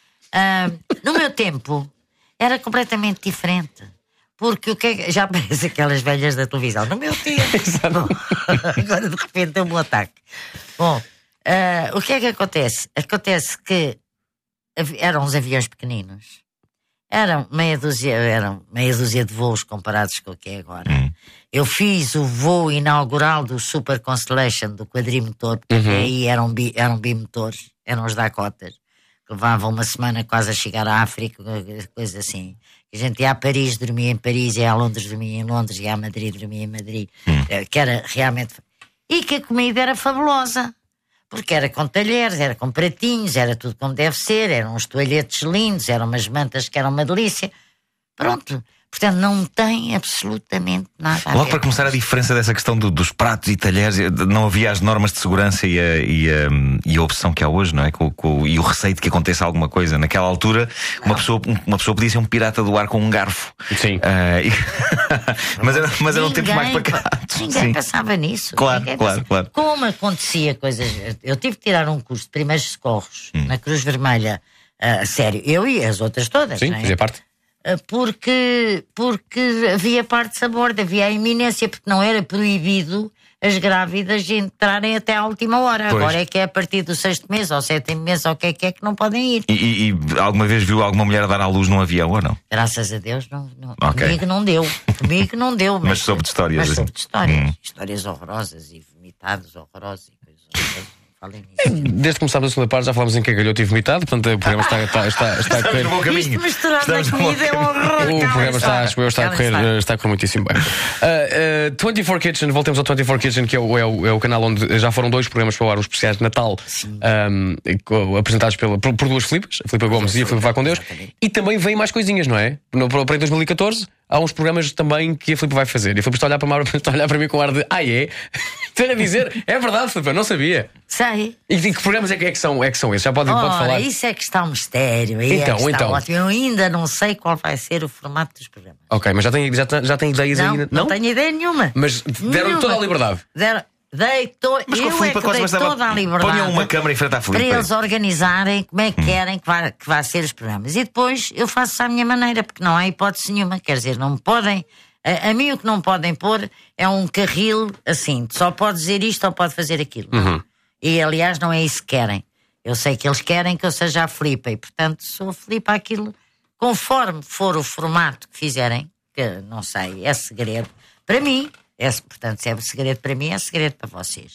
Ah, no meu tempo, era completamente diferente. Porque o que é que- já parece aquelas velhas da televisão. No meu tempo. Bom, agora de repente deu-me um ataque. Bom, ah, o que é que acontece? Acontece que havi- eram uns aviões pequeninos. Eram meia dúzia, eram meia dúzia de voos comparados com o que é agora. Eu fiz o voo inaugural do Super Constellation, do quadrimotor, porque Uhum. aí eram, bi, eram bimotores, eram os Dakotas, que levavam uma semana quase a chegar à África, coisa assim. A gente ia a Paris, dormia em Paris, ia a Londres, dormia em Londres, ia a Madrid, dormia em Madrid, eh, que era realmente... E que a comida era fabulosa. Porque era com talheres, era com pratinhos, era tudo como deve ser, eram uns toalhetes lindos, eram umas mantas que eram uma delícia. Pronto. Portanto, não tem absolutamente nada a Logo ver. para começar, a diferença dessa questão do- dos pratos e talheres, não havia as normas de segurança e a, e a, e a opção que há hoje, não é? Com, com- e o receio de que aconteça alguma coisa. Naquela altura, uma pessoa, uma pessoa podia ser um pirata do ar com um garfo. Sim. Ah, e- mas, era, mas eram tempos mais Ninguém pacatos. Ninguém Sim. pensava nisso. Claro, Ninguém claro, pensava. claro. Como acontecia coisas. Eu tive que tirar um curso de primeiros socorros Hum. na Cruz Vermelha, ah, a sério. Eu e as outras todas. Sim, não é? fazia parte. Ah, Porque, porque havia partes a bordo, havia a iminência, porque não era proibido as grávidas entrarem até à última hora. Pois. Agora é que é a partir do sexto mês ou sétimo mês ou o que é que é que não podem ir. E, e- e alguma vez viu alguma mulher a dar à luz num avião ou não? Graças a Deus, não, não, Ok. comigo não deu. Comigo não deu. Mas soube de histórias, Mas assim. soube de histórias. Hum. Histórias horrorosas e vomitados horrorosos e coisas horrorosas. Falem nisso. Desde que começámos a segunda parte já falámos em cagalhoto e vomitado, portanto o programa está, está, está, está a correr. Isto misturado na comida é um horror. O programa está, acho eu, está, a correr, Calem-se. eh, está a correr muitíssimo bem. Uh, uh, vinte e quatro Kitchen, voltemos ao vinte e quatro Kitchen, que é o, é, o, é o canal onde já foram dois programas para o ar, os especiais de Natal, um, e co- apresentados pela, por, por duas Filipas, a Filipa Gomes e a Filipa Vá com Deus. E também vêm mais coisinhas, não é? No, para para em dois mil e catorze há uns programas também que a Filipa vai fazer. E a Filipa está a olhar para, mim- está a olhar para mim com ar de ah, é? Estou-lhe a dizer, é verdade, Filipe, eu não sabia. Sei. E que programas é que, é que, são, é que são esses? Já pode, pode Ora, falar. isso é que está um mistério. Aí Então, é que está então. ótimo. Eu ainda não sei qual vai ser o formato dos programas. Ok, mas já tem, já, tem- já tem ideias Não, aí? não, não tenho ideia nenhuma. Mas deram Nenhuma. toda a liberdade. Deram, dei to... Mas com a Eu é Filipa que Costa dei bastava- toda a liberdade. ponham uma câmara em frente à Filipa. Para eles organizarem como é que querem que vai, que vai ser os programas. E depois eu faço à minha maneira, porque não há hipótese nenhuma. Quer dizer, não me podem. A, a mim o que não podem pôr é um carril assim, só pode dizer isto ou pode fazer aquilo. Uhum. E aliás, não é isso que querem. Eu sei que eles querem que eu seja a Filipa e, portanto, sou a Filipa aquilo conforme for o formato que fizerem, que não sei, é segredo. Para mim, é, portanto, se é segredo para mim, é segredo para vocês.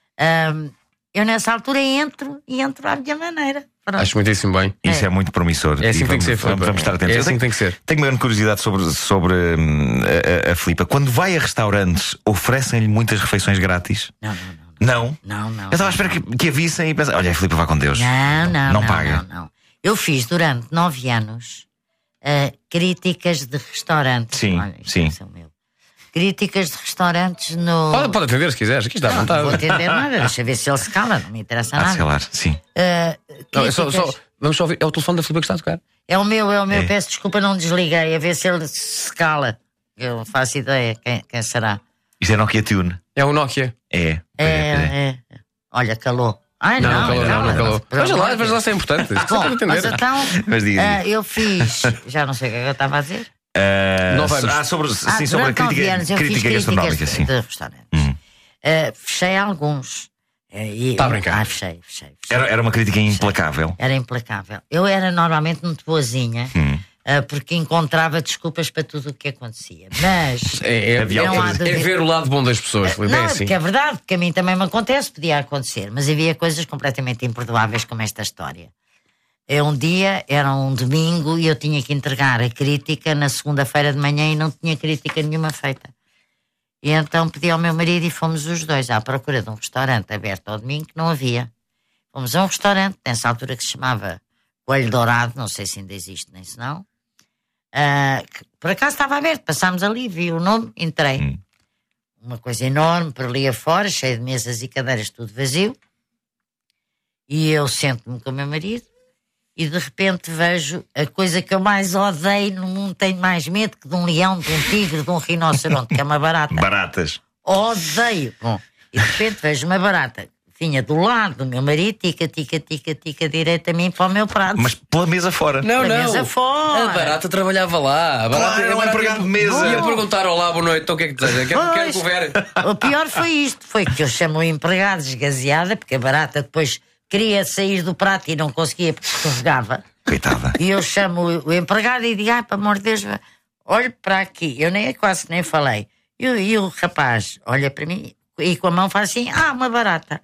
Ahm, eu nessa altura entro e entro à minha maneira. Pronto. Acho muitíssimo bem. Isso é, muito promissor. É assim E que tem que vamos, ser, vamos, Filipe. vamos estar atentos. É Eu assim tenho, que tem que ser. Tenho uma grande curiosidade sobre, sobre hum, a, a, a Filipa. Quando vai a restaurantes, oferecem-lhe muitas refeições grátis? Não, não, não. Não? Não, não. Eu estava à espera que, que a vissem e pensar, olha, a Filipa vai com Deus. Não, não, Não não, paga. não, não. Eu fiz durante nove anos ah, críticas de restaurantes. Sim, Olha, isto sim. deve ser o meu. Críticas de restaurantes no. Pode, pode atender se quiseres, aqui está à Não, vontade. não vou atender nada, deixa ver se ele se cala, não me interessa Ah, nada. sei lá, sim. Ah, Não, é só, críticas- só- vamos só ouvir. É o telefone da Filipe que está a tocar. É o meu, é o meu, É. peço desculpa, não desliguei, a ver se ele se cala. Eu não faço ideia quem, quem será. Isto é Nokia Tune. É o Nokia. É. É, é. Olha, calou. Ai, não, Não, não calou, não, não calou. Pelo Veja lá, amor de veja lá se é importante. Isso Bom, tem que entender. mas então, Mas diga, ah, diga. eu fiz, já não sei o que é que eu estava a dizer. Ah, Não vamos. ah, sobre, Ah, sim, sobre a durante nove crítica, anos eu crítica fiz gastronómica, críticas sim. de, de restaurantes. Hum. Ah, fechei alguns. Ah, e- Está a brincar. Ah, fechei, fechei. fechei. Era, era uma crítica implacável. Era implacável. Eu era normalmente muito boazinha, Hum. ah, porque encontrava desculpas para tudo o que acontecia. Mas É, é, Havia é, não há é dúvida. ver o lado bom das pessoas, Filipe. Não, É é assim. porque é verdade, porque a mim também me acontece, podia acontecer, mas havia coisas completamente imperdoáveis como esta história. É um dia, era um domingo e eu tinha que entregar a crítica na segunda-feira de manhã e não tinha crítica nenhuma feita. E então pedi ao meu marido e fomos os dois à procura de um restaurante aberto ao domingo que não havia. Fomos a um restaurante, nessa altura que se chamava Coelho Dourado, não sei se ainda existe nem se não. Ah, que por acaso estava aberto, passámos ali, vi o nome, entrei. Hum. Uma coisa enorme por ali afora, cheia de mesas e cadeiras, tudo vazio. E eu sento-me com o meu marido e de repente vejo a coisa que eu mais odeio no mundo, tenho mais medo que de um leão, de um tigre, de um rinoceronte, que é uma barata. Baratas. Odeio. Bom, e de repente vejo uma barata. Vinha do lado do meu marido, tica, tica, tica, tica, direito a mim para o meu prato. Mas pela mesa fora. Não, Pela não. mesa fora. A barata trabalhava lá. A barata, Claro, era um a barata empregado ia- de mesa. Ia perguntar: olá, boa noite, então o que é que deseja? Quer, quer Pois. comer? O pior foi isto, foi que eu chamo o empregado esgazeada, porque a barata depois queria sair do prato e não conseguia porque escorregava. Coitada. E eu chamo o, o empregado e digo, ai, pelo amor de Deus, olhe para aqui. Eu nem quase nem falei. E, o- e o rapaz olha para mim e com a mão faz assim, ah, uma barata.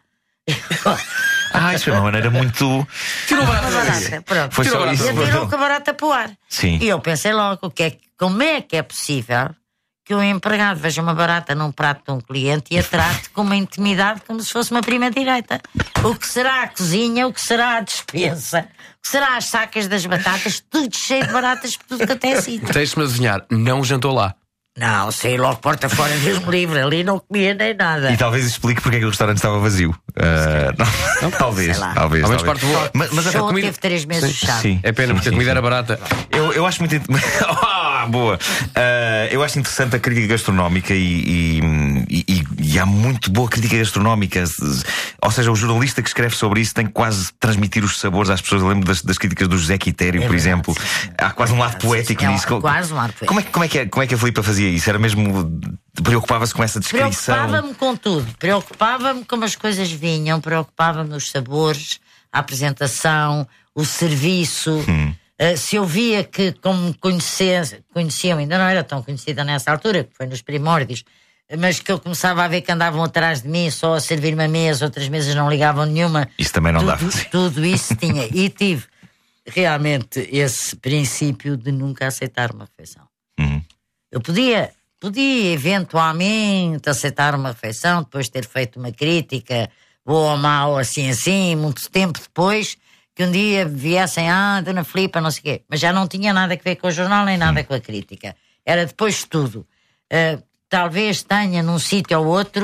Ah, isso foi uma maneira muito. Tirou a Uma barata. barata, pronto. Foi só E isso. atirou com a barata para o ar. Sim. E eu pensei logo, o que é, que- como é que é possível que o empregado veja uma barata num prato de um cliente e a trate com uma intimidade como se fosse uma prima direita? O que será a cozinha, o que será a despensa, o que será as sacas das batatas, tudo cheio de baratas por tudo que até é sítio. Deixe-me adivinhar, não jantou lá. Não, saí logo porta fora, Deus me livre, ali não comia nem nada. E talvez isso explique porque é que o restaurante estava vazio. Ah, não, talvez, sei lá. talvez. Ao menos talvez. parte boa. Mas, mas a Só comida. teve três meses fechado. Sim. É pena, porque a Sim, comida sim. era barata. Eu, eu acho muito. int- Ah, boa! Ah, eu acho interessante a crítica gastronómica e, e, e- e há muito boa crítica gastronómica. Ou seja, o jornalista que escreve sobre isso tem que quase transmitir os sabores às pessoas. Eu lembro das, das críticas do José Quitério, É por verdade, exemplo. sim, sim. Há quase um lado poético É um- nisso. quase um lado poético. Como é, que- como, é que, como é que a Filipa fazia isso? Era mesmo. Preocupava-se com essa descrição? Preocupava-me com tudo. Preocupava-me como as coisas vinham, preocupava-me os sabores, a apresentação, o serviço. Hum. Uh, se eu via que, como me conhecia, conheciam, ainda não era tão conhecida nessa altura, que foi nos primórdios, mas que eu começava a ver que andavam atrás de mim só a servir uma mesa, outras mesas não ligavam nenhuma. Isso também não tudo, dava. Sim. Tudo isso tinha. E tive realmente esse princípio de nunca aceitar uma refeição. Uhum. Eu podia, podia eventualmente aceitar uma refeição depois de ter feito uma crítica, boa ou mal, assim assim, muito tempo depois, que um dia viessem, ah, Dona Filipa, não sei o quê, mas já não tinha nada a ver com o jornal nem nada com a crítica. Era depois de tudo. Uh, talvez tenha num sítio ou outro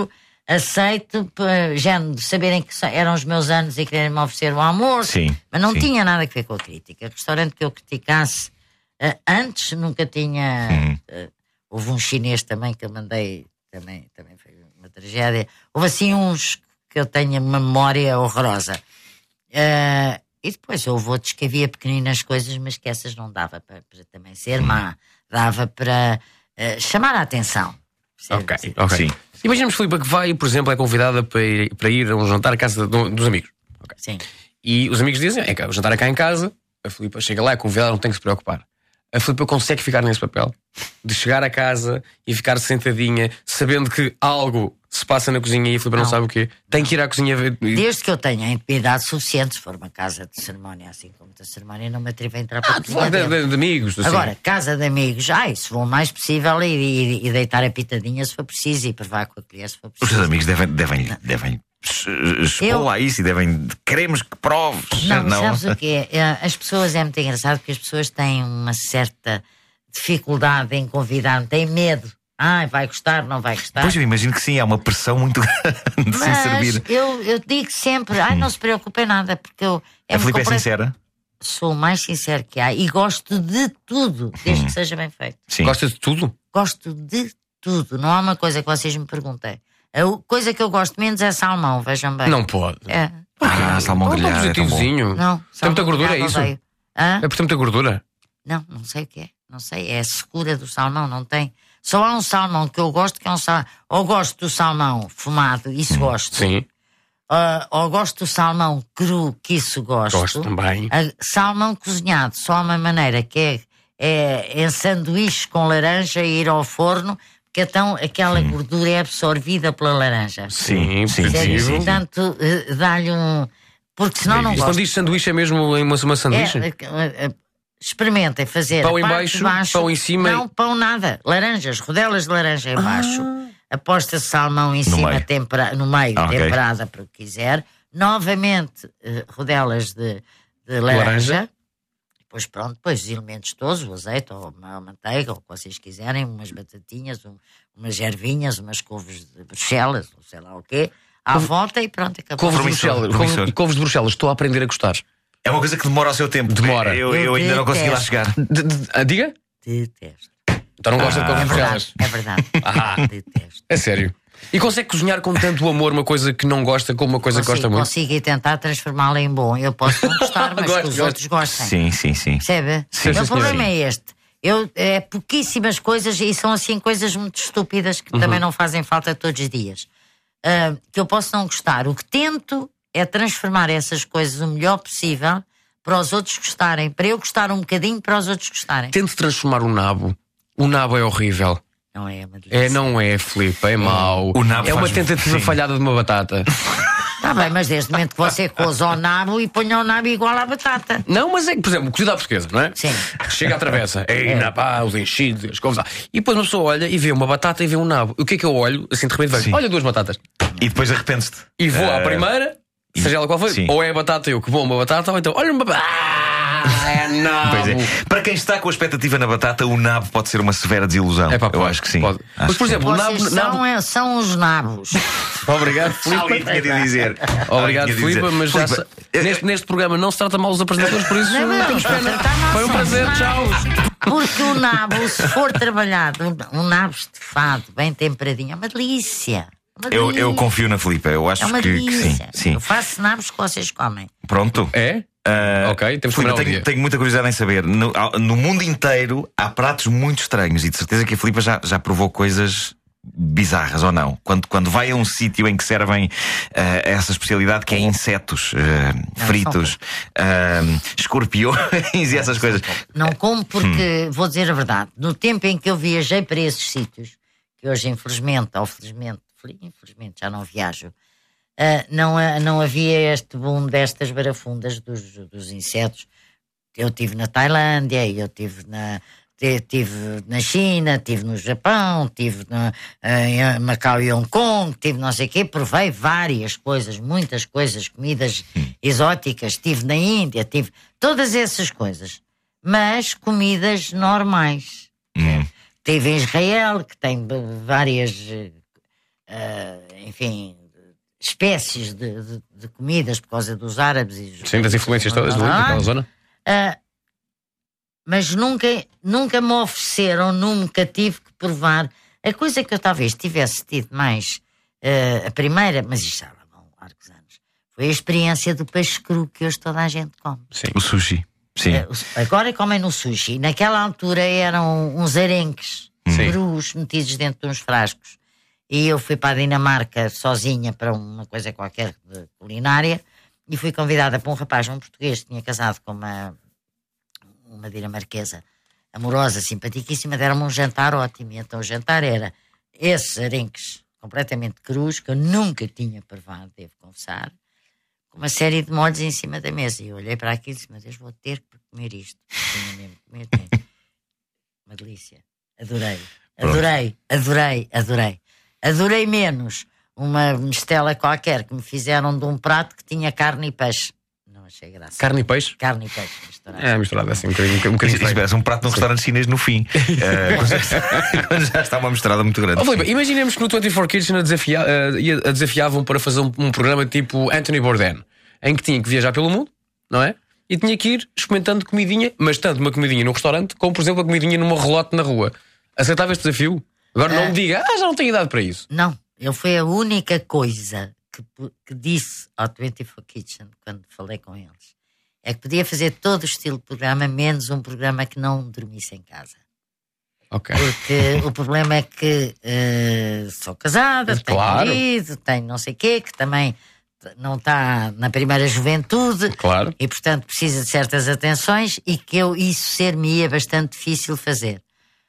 aceito, p- já de saberem que so- eram os meus anos e quererem me oferecer o almoço, Sim, mas não sim. tinha nada a ver com a crítica. Restaurante que eu criticasse eh, antes nunca tinha. Hum. eh, houve um chinês também que eu mandei, também, também foi uma tragédia. Houve assim uns que eu tenho uma memória horrorosa. Eh, e depois houve outros que havia pequeninas coisas, mas que essas não dava para, para também ser má, dava para eh, chamar a atenção. Ok, ok. Sim. Imaginemos, Filipe, que vai, por exemplo, é convidada para ir, para ir a um jantar à casa do- dos amigos. Ok. Sim. E os amigos dizem: é que o jantar é cá em casa. A Filipe chega lá, é convidada, não tem que se preocupar. A Filipe consegue ficar nesse papel de chegar a casa e ficar sentadinha, sabendo que algo se passa na cozinha e a Filipe não, Não. sabe o quê. Tem que ir à cozinha ver. Desde que eu tenha intimidade suficiente, se for uma casa de cerimónia, assim como da cerimónia, não me atrevo a entrar para a cozinha de, dentro. de- de amigos. assim. Agora, casa de amigos, ai, se vou o mais possível e, e- e deitar a pitadinha se for preciso e provar com a colher se for Os preciso. teus amigos devem, devem, devem expor Eu- lá isso e devem. Queremos que proves. Não, sabes o que é? As pessoas, é muito engraçado porque as pessoas têm uma certa dificuldade em convidar-me, têm medo. Ai, vai gostar, não vai gostar. Pois eu imagino que sim, há uma pressão muito grande de se Mas servir. eu, eu digo sempre, ai, não se preocupem nada, porque eu. A Filipe é sincera? Sou o mais sincero que há e gosto de tudo, desde que seja bem feito. Sim. Gosta de tudo? Gosto de tudo. Não há uma coisa que vocês me perguntem. A u- coisa que eu gosto menos é salmão, vejam bem. Não pode. É. Ah, salmão Não, grelhado. um É tão bom. positivozinho. Não, Tem salmão muita gordura, é grelhado isso? odeio. Hã? É por ter muita gordura. Não, não sei o que é. Não sei. É a secura do salmão, não tem. Só há um salmão que eu gosto, que é um salmão. Ou gosto do salmão fumado, isso gosto. Sim. Ah, ou gosto do salmão cru, que isso gosto. Gosto também. Ah, salmão cozinhado, só há uma maneira, que é, é em sanduíche com laranja e ir ao forno, porque então aquela gordura é absorvida pela laranja. Sim, sim, Percebe? sim. Portanto, eh, dá-lhe um. Porque senão não E gosto. quando diz sanduíche é mesmo em uma, uma sanduíche? É, eh, eh, experimentem fazer Pão a em parte baixo, de baixo, pão em cima e- Não, pão nada. Laranjas, rodelas de laranja em baixo. Aposta salmão em No cima, meio. tempera, no meio, Ah, ok. temperada para o que quiser. Novamente, eh, rodelas de, de laranja. Laranja. Depois pronto, depois os elementos todos, o azeite ou a manteiga, ou o que vocês quiserem, umas batatinhas, um- umas ervinhas, umas couves de Bruxelas, ou sei lá o quê, à volta e pronto, acabou. Couves de Promissor, Bruxelas. promissor. Couves- Couves de Bruxelas. Estou a aprender a gostar. É uma coisa que demora o seu tempo. Demora. Eu, eu ainda não consegui lá Detesto. chegar. De- de- ah, diga? Detesto. Então não gosta de couves É de verdade, Bruxelas. é verdade. Ah, Detesto. é sério. E consegue cozinhar com tanto amor uma coisa que não gosta como uma coisa que gosta Consigo, muito? consigo ir tentar transformá-la em bom. Eu posso não gostar, mas Gosto, que os gosto. outros gostem. Sim, sim, sim. Percebe? Sim, o meu sim, problema sim. é este. Eu, é pouquíssimas coisas e são assim coisas muito estúpidas que Uhum. também não fazem falta todos os dias. Ah, que eu posso não gostar. O que tento é transformar essas coisas o melhor possível para os outros gostarem. Para eu gostar um bocadinho, para os outros gostarem. Tente transformar o nabo. O nabo é horrível. Não é uma delícia. É, não é, Filipe, é mau. O nabo é uma faz- tentativa sim. falhada de uma batata. Está bem, mas desde o momento que você coza o nabo e ponha o nabo igual à batata. Não, mas é que, por exemplo, cozido à portuguesa, não é? Sim. Chega à travessa, ei, na pá, os enchidos, as couves. E depois uma pessoa olha e vê uma batata e vê um nabo. O que é que eu olho? Assim, de repente, Sim. vejo, olha duas batatas. E depois arrependes-te. E vou à Ah, primeira, seja ela qual for, sim. ou é a batata eu que vou a uma batata, ou então, olha uma batata. Ah, é nabo. Pois é. Para quem está com a expectativa na batata, o nabo pode ser uma severa desilusão. É pá, eu pode, acho que sim. pode. Acho Mas, por que sim. exemplo, o nabo. Vocês nabo... são, é- são os nabos. Obrigado, Alguém Filipe. tinha de dizer. Obrigado, Alguém tinha de Filipe, dizer. mas já Filipe, sa- neste, neste programa não se trata mal os apresentadores, por isso Não, não, temos não, pena. tratar mal Foi um só prazer, os tchau. nabos. Porque o nabo, se for trabalhado, um nabo estufado, bem temperadinho, é uma delícia. Uma Eu, delícia. eu confio na Filipe. Eu acho É uma que, que sim. delícia. sim. Eu faço nabos que vocês comem. Pronto. É? Ah, Ok, temos que Filipe, combinar um tenho, dia. tenho muita curiosidade em saber. No, ao- no mundo inteiro há pratos muito estranhos e de certeza que a Filipe já, já provou coisas bizarras ou não. Quando, quando vai a um sítio em que servem ah, essa especialidade que é insetos ah, Não, fritos, ah, escorpiões e essas coisas. Não como porque, Hum. vou dizer a verdade, no tempo em que eu viajei para esses sítios, que hoje infelizmente, ou felizmente, fel- infelizmente já não viajo, ah, não, ha- não havia este boom destas barafundas dos, dos insetos. Eu estive na Tailândia, eu estive na, te- tive na China, estive no Japão, estive na, em Macau e Hong Kong, estive não sei o quê, provei várias coisas, muitas coisas, comidas exóticas, estive na Índia, tive todas essas coisas, mas comidas normais. Estive em Israel, que tem b- várias, eh, enfim, espécies de, de, de comidas por causa dos árabes e dos, sim, das influências todas ali naquela zona. Uh, mas nunca, nunca me ofereceram, nunca tive que provar. A coisa que eu talvez tivesse tido mais, uh, a primeira, mas isto já há largos anos, foi a experiência do peixe cru que hoje toda a gente come. Sim. O sushi. Sim. Uh, agora comem no sushi. Naquela altura eram uns arenques crus metidos dentro de uns frascos. E eu fui para a Dinamarca sozinha para uma coisa qualquer de culinária e fui convidada por um rapaz, um português, que tinha casado com uma, uma dinamarquesa amorosa, simpaticíssima, deram-me um jantar ótimo. E então o jantar era esses arenques completamente crus, que eu nunca tinha provado, devo confessar, com uma série de molhos em cima da mesa. E eu olhei para aquilo e disse, meu Deus, vou ter que comer isto. Tinha mesmo que comer, tinha. Uma delícia. Adorei, adorei, adorei, adorei. Adorei menos uma mistela qualquer que me fizeram de um prato que tinha carne e peixe. Não achei graça. Carne e peixe? Carne e peixe misturado. É, misturado assim, um bocadinho. Um bocadinho isso parece um prato num restaurante chinês no fim. uh, quando, já está, quando já está uma misturada muito grande. Oh, Filipe, imaginemos que no vinte e quatro Kitchen a, desafia, uh, a desafiavam para fazer um, um programa tipo Anthony Bourdain, em que tinha que viajar pelo mundo, não é? E tinha que ir experimentando comidinha, mas tanto uma comidinha num restaurante, como por exemplo uma comidinha numa relote na rua. Aceitava este desafio? Agora não me diga, ah, já não tenho idade para isso. Não, eu fui a única coisa que, que disse ao vinte e quatro Kitchen quando falei com eles. É que podia fazer todo o estilo de programa, menos um programa que não dormisse em casa. Ok. Porque o problema é que uh, sou casada, tenho claro. marido, tenho não sei o quê, que também não está na primeira juventude. Claro. E portanto precisa de certas atenções e que eu, isso ser-me-ia bastante difícil fazer.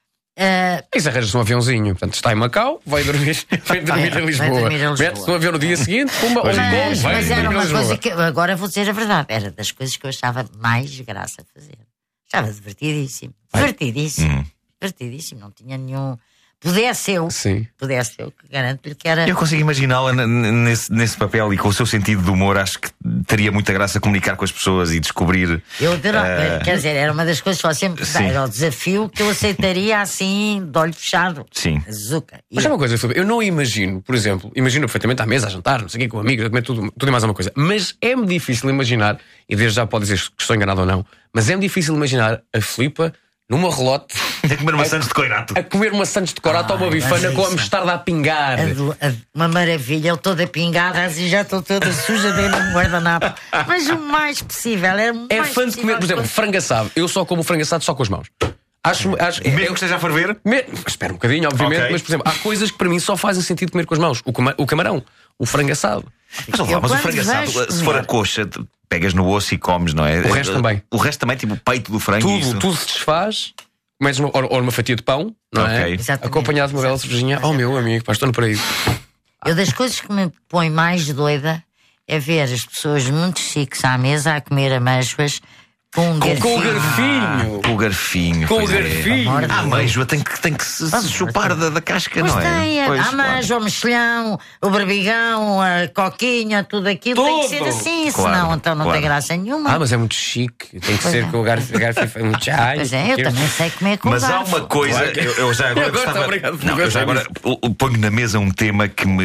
Uh, Isso arranja-se um aviãozinho, portanto está em Macau, vai dormir, vai dormir é, a Lisboa, mete-se no avião no dia seguinte, pumba, mas, vai mas era dormir uma a Lisboa. coisa que agora vou dizer a verdade, era das coisas que eu achava mais graça a fazer. Achava divertidíssimo, divertidíssimo, hum. divertidíssimo, não tinha nenhum. Pudesse eu, Sim. pudesse eu, que garanto-lhe que era. Eu consigo imaginá-la nesse, nesse papel e com o seu sentido de humor. Acho que teria muita graça comunicar com as pessoas e descobrir. Eu adorava, uh... quer dizer, era uma das coisas que eu sempre dava, era o desafio que eu aceitaria assim, de olho fechado. Sim. Zuca. Mas é uma coisa, eu não imagino, por exemplo, imagino perfeitamente à mesa, a jantar, não sei o quê, com amigos, a comer tudo, tudo e mais uma coisa. Mas é-me difícil imaginar, e desde já pode dizer que estou enganado ou não, mas é-me difícil imaginar a Filipa numa relote a comer maçãs de coirato, a comer maçãs de coirato ou uma bifana com a mostarda a pingar. A, a, uma maravilha, eu toda pingada, assim já estou toda suja dentro de um guardanapo. Mas o mais possível era o É mais fã de comer, por exemplo, frango assado. Eu só como frango assado só com as mãos. Acho, acho, mesmo eu, que esteja a ferver? Me, espera um bocadinho, obviamente, okay. Mas por exemplo, há coisas que para mim só fazem sentido comer com as mãos. O, cama, o camarão, o frango assado. Mas, lá, mas o frango assado, se for a coxa, pegas no osso e comes, não é? O resto também. O resto também, tipo o peito do frango. Tudo, isso. tudo se desfaz. Comedes uma, ou, ou uma fatia de pão, não okay. é? Acompanhado de uma bela cervejinha. Oh meu amigo, pá, estou no paraíso. Eu das coisas que me põe mais doida é ver as pessoas muito chiques à mesa a comer amêijoas com um com, garfinho. Com o garfinho. Com o garfinho. Com o garfinho. É. A amêijoa tem que, tem que se, se chupar da, da casca, pois não é? Tem, pois a amêijoa, o mexilhão, o berbigão, a coquinha, tudo aquilo tudo. Tem que ser assim, claro, senão então não claro. tem graça nenhuma. Ah, mas é muito chique. Tem que pois ser é. com o garfo, garfo é muito chai. Pois é, eu que... também sei comer com mas o garfo. Mas há uma coisa, claro. eu, eu já agora, eu agora gostava, obrigado, não, eu já agora ponho na mesa um tema que me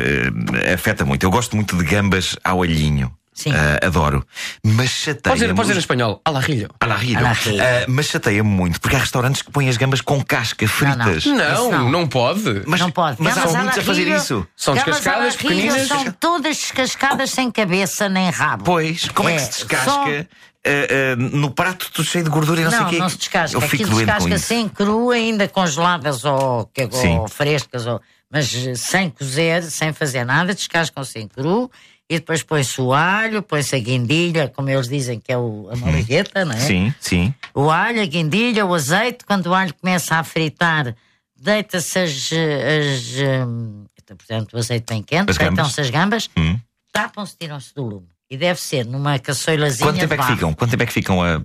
afeta muito. Eu gosto muito de gambas ao alhinho. Sim. Uh, adoro. Mas chateia-me. Pode dizer, pode dizer em espanhol, alarrilho. Alarrilho. Uh, mas chateia-me muito, porque há restaurantes que põem as gambas com casca, fritas. Não, não, não, não pode. Mas, não pode. Mas gambas há muitos a fazer isso. São descascadas, pequeninas. São todas descascadas sem cabeça nem rabo. Pois, como é, é que se descasca? Só... Uh, uh, no prato tudo cheio de gordura e não, não sei o quê. Não, não se descasca. Eu fico Aquilo doente com descasca isso. sem cru, ainda congeladas ou, ou frescas, ou, mas sem cozer, sem fazer nada, descascam sem cru. E depois põe-se o alho, põe-se a guindilha, como eles dizem que é o, a malagueta, não é? Sim, sim. O alho, a guindilha, o azeite. Quando o alho começa a fritar, deita-se as, as um, portanto, o azeite bem quente, deitam-se as gambas, hum. tapam-se, tiram-se do lume. E deve ser numa caçoilazinha. Quanto tempo é que ficam? Quanto tempo é que ficam a...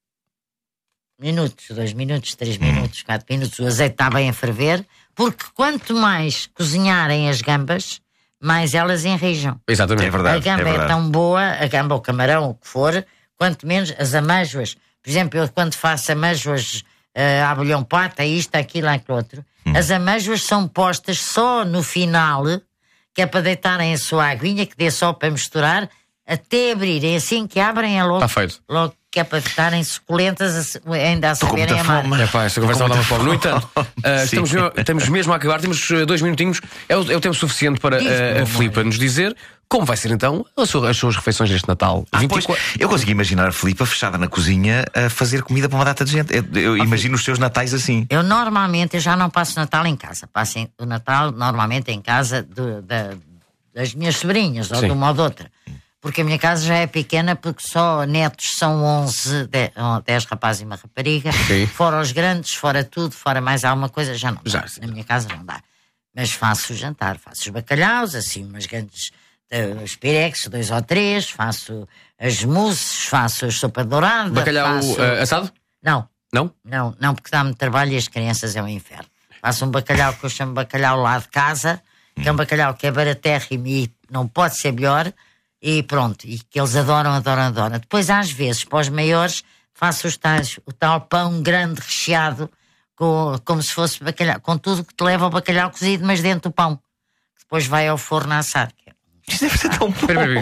Minutos, dois minutos, três hum. minutos, quatro minutos. O azeite está bem a ferver, porque quanto mais cozinharem as gambas, mais elas enrijam. Exatamente. É verdade. A gamba é, verdade. é tão boa, a gamba ou o camarão, o que for, quanto menos as amêijoas. Por exemplo, eu quando faço amêijoas uh, à bolhão pata, isto, aquilo, aquilo outro, hum. as amêijoas são postas só no final, que é para deitarem a sua aguinha, que dê só para misturar, até abrirem. Assim que abrem é logo. Está feito. Logo que é para ficarem suculentas, ainda a saberem amar. É pá, esta conversa não dá fome. No entanto, uh, estamos, estamos mesmo a acabar, temos uh, dois minutinhos, é o, é o tempo suficiente para uh, a Filipa nos dizer como vai ser então as suas, as suas refeições deste Natal. Ah, pois, eu consegui imaginar a Filipa fechada na cozinha a fazer comida para uma data de gente. Eu, eu imagino os seus natais assim. Eu normalmente eu já não passo Natal em casa. Passo em, o Natal normalmente em casa do, da, das minhas sobrinhas, ou Sim. de uma ou de outra. Porque a minha casa já é pequena, porque só netos são onze, dez rapazes e uma rapariga. Sim. Fora os grandes, fora tudo, fora mais alguma coisa, já não dá. Já, Na minha casa não dá. Mas faço o jantar, faço os bacalhaus, assim, umas grandes uh, os pirex, dois ou três, faço as mousses, faço a sopa dourada. Bacalhau faço... uh, assado? Não. Não? Não, não, porque dá-me trabalho e as crianças é um inferno. Faço um bacalhau que eu chamo bacalhau lá de casa, que é um bacalhau que é baratérrimo e não pode ser melhor. E pronto, e que eles adoram, adoram, adoram. Depois, às vezes, para os maiores, faço os tais, o tal pão grande recheado, com, como se fosse bacalhau, com tudo que te leva ao bacalhau cozido, mas dentro do pão, que depois vai ao forno a assar. Isto deve ser tão bom.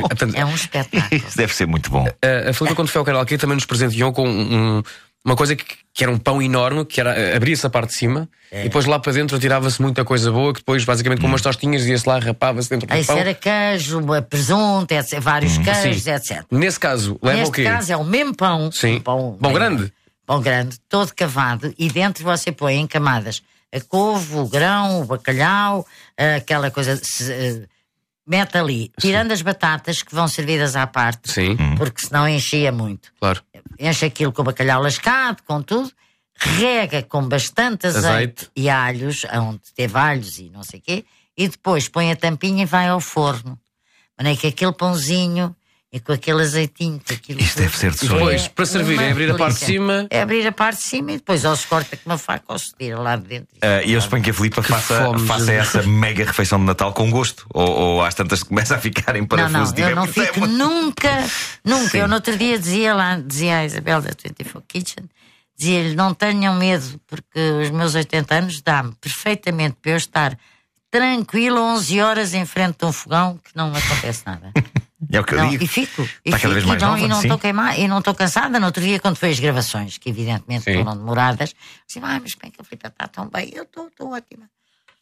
É um espetáculo. Isso deve ser muito bom. Uh, a Filipa, quando foi ao canal aqui, também nos presenteou com um, uma coisa que, que era um pão enorme, que era abria-se a parte de cima é. E depois lá para dentro tirava-se muita coisa boa, que depois, basicamente, com umas tostinhas, ia-se lá, rapava-se dentro do Isso pão. era queijo, presunto, etcétera, vários hum. queijos, Sim. etcétera. Nesse caso, leva Neste o quê? Neste caso é o mesmo pão. Sim. Um pão, pão bem, grande. Pão grande, todo cavado, e dentro você põe em camadas a couve, o grão, o bacalhau, aquela coisa. Se, mete ali, tirando Sim. as batatas que vão servidas à parte, Sim. porque senão enchia muito. Claro. Enche aquilo com o bacalhau lascado, com tudo, rega com bastante azeite, azeite. e alhos, onde teve alhos e não sei o quê, e depois põe a tampinha e vai ao forno. Mas é que aquele pãozinho e com aquele azeitinho, aquilo Isto deve ser de sonho. Depois, para servir, é abrir a parte de cima. É abrir a parte de cima e depois ou se corta com uma faca ou se tira lá de dentro. Uh, e eu suponho que a Filipa faça, fome, faça essa mega refeição de Natal com gosto. Ou, ou às tantas começa a ficar em parafuso. Não, não, eu não fico nunca, nunca. Sim. Eu no outro dia dizia lá, dizia a Isabel da vinte e quatro Kitchen, dizia-lhe, não tenham medo, porque os meus oitenta anos dá-me perfeitamente para eu estar tranquilo onze horas em frente de um fogão que não me acontece nada. É o que eu não, digo. E fico. E, Está fico, cada vez mais e não, nova, e não sim. estou queimada, e não estou cansada. No outro dia, quando foi as gravações, que evidentemente sim. foram demoradas, disse, ah, mas bem que a Filipa está tão bem, eu estou ótima.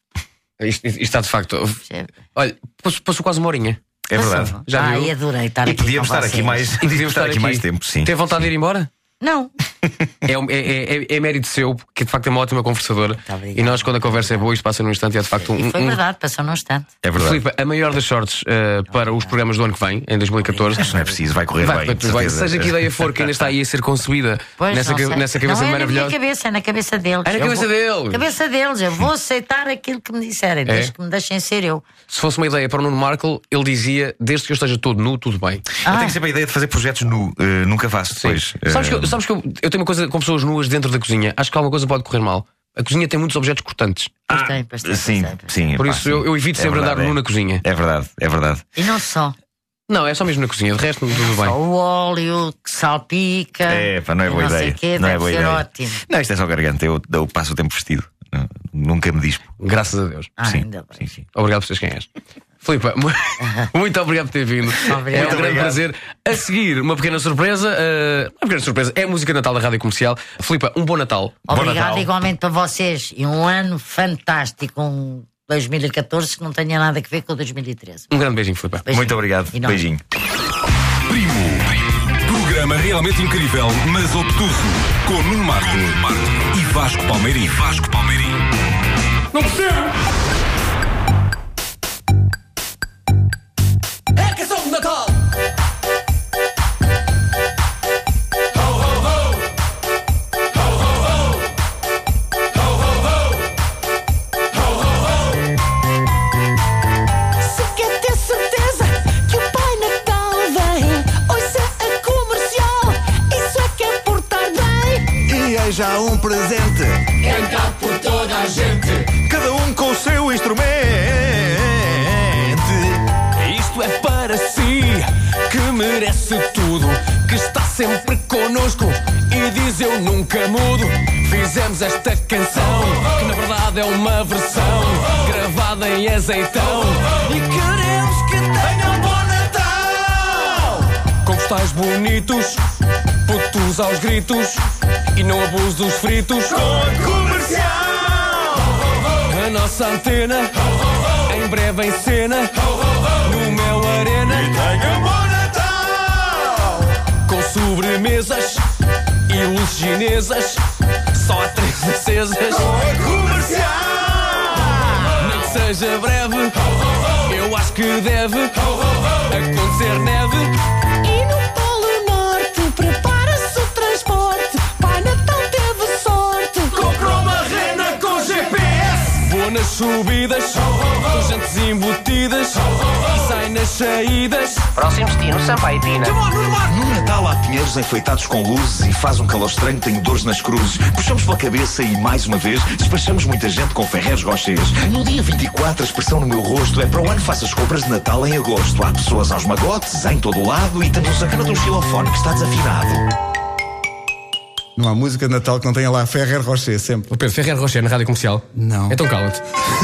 Isto, isto está de facto. Olha, passou quase uma horinha. É verdade. Já ah, viu? e adorei estar e aqui. podíamos com estar vocês. aqui mais, E podíamos estar aqui mais tempo, sim. Tem vontade de ir embora? Não. É, é, é, é mérito seu, que de facto é uma ótima conversadora. E nós, quando a conversa é boa, isto passa num instante e é de facto um. E foi um... verdade, passou num instante. É verdade. Filipa, a maior das sortes uh, para os programas do ano que vem, em dois mil e catorze. Acho que não é preciso, vai correr vai, bem. bem, vai. Seja que ideia for que ainda está aí a ser concebida pois, nessa, não nessa cabeça não é maravilhosa. Na minha cabeça, é na cabeça deles. É na cabeça vou... deles. cabeça deles. Eu vou aceitar aquilo que me disserem, é? desde que me deixem ser eu. Se fosse uma ideia para o Nuno Markle, ele dizia: desde que eu esteja todo nu, tudo bem. Ah. Eu tenho sempre a ideia de fazer projetos nu, uh, nunca faço depois. Uh... Sabes, que eu, sabes que eu, eu tenho uma coisa com pessoas nuas dentro da cozinha. Acho que alguma coisa pode correr mal. A cozinha tem muitos objetos cortantes. Ah, tem, pois tem, sim, sim. Por pá, isso sim. Eu, eu evito é sempre verdade, andar é. nu na cozinha. É verdade, é verdade. E não só. Não, é só mesmo na cozinha, de resto tudo bem. Só o óleo que salpica. É, pá, não é boa não ideia. Sei quê, não deve é boa ser ideia. ótimo. Não, isto é só garganta, eu, eu passo o tempo vestido. Nunca me dispo. Graças a Deus. Ah, sim, ainda bem. sim, sim. Obrigado por seres quem és. Filipa, muito obrigado por ter vindo. Obrigado. É um grande prazer. A seguir, uma pequena surpresa. Uh, uma pequena surpresa. É a música de Natal da Rádio Comercial. Filipa, um bom Natal. Obrigado bom Natal. igualmente para vocês. E um ano fantástico, um dois mil e catorze que não tenha nada a ver com dois mil e treze. Um grande beijinho, Filipa. Beijinho. Muito obrigado. E nós? Beijinho. Primo. Programa realmente incrível, mas obtuso. Com Nuno Marco e Vasco Palmeirim. Vasco Palmeirim. Não percebo! É canção de Natal! Ho, ho, ho! Ho, ho, ho! Ho, ho, ho! Ho, ho, ho! Se quer ter certeza que o Pai Natal vem, ouça a Comercial, isso é que é portar bem. E aí já um presente Cantado por toda a gente. cada um com o seu instrumento. Isto é para si, que merece tudo, que está sempre connosco e diz eu nunca mudo. Fizemos esta canção, que na verdade lado é uma versão gravada em azeitão. E queremos que tenham um bom Natal, com postais bonitos, putos aos gritos, e não abuso dos fritos. Com a Comercial, a nossa antena em breve em cena no Mel Arena. E tenham um bom Natal, com sobremesas e luzes chinesas, só há três acesas. Com a Comercial, nem que seja breve, eu acho que deve acontecer neve. E no Polo Norte prepara-se o transporte. Pai Natal teve sorte, Comprou uma rena com G P S. Vou nas subidas, com jantes embutidas, e sai nas saídas. Próximo destino, Sampaio Pina. No Natal há pinheiros enfeitados com luzes e faz um calor estranho, tenho dores nas cruzes. Puxamos pela cabeça e, mais uma vez, despachamos muita gente com Ferreiros Rochers. No dia vinte e quatro, a expressão no meu rosto é: para o ano faço as compras de Natal em agosto. Há pessoas aos magotes, em todo o lado, e temos um sacana de um xilofone que está desafinado. Não há música de Natal que não tenha lá Ferrer Rocher, sempre. O Pedro, Ferrer Rocher na rádio comercial? Não. Então cala-te.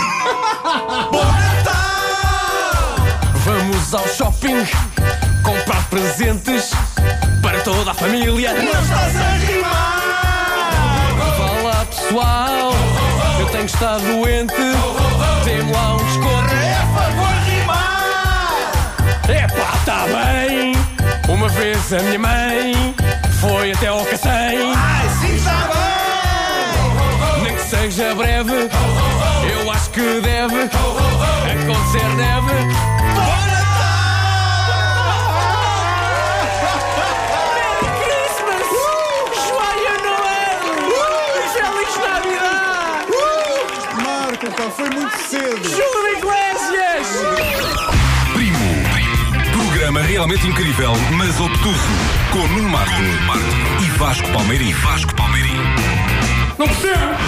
Vamos ao shopping comprar presentes para toda a família. Não estás a rimar. Vá lá, pessoal, eu tenho estado doente, tem-me lá um desconto. É a favor rimar. Epá, tá bem. Uma vez a minha mãe foi até ao Cacém. Ai, sim, está bem. Nem que seja breve, eu acho que deve acontecer, deve. Foi muito cedo. Júlio Iglesias! Primo. Programa realmente incrível, mas obtuso. Com Nuno Marco e Vasco Palmeirim. Vasco Palmeirim. Não percebo!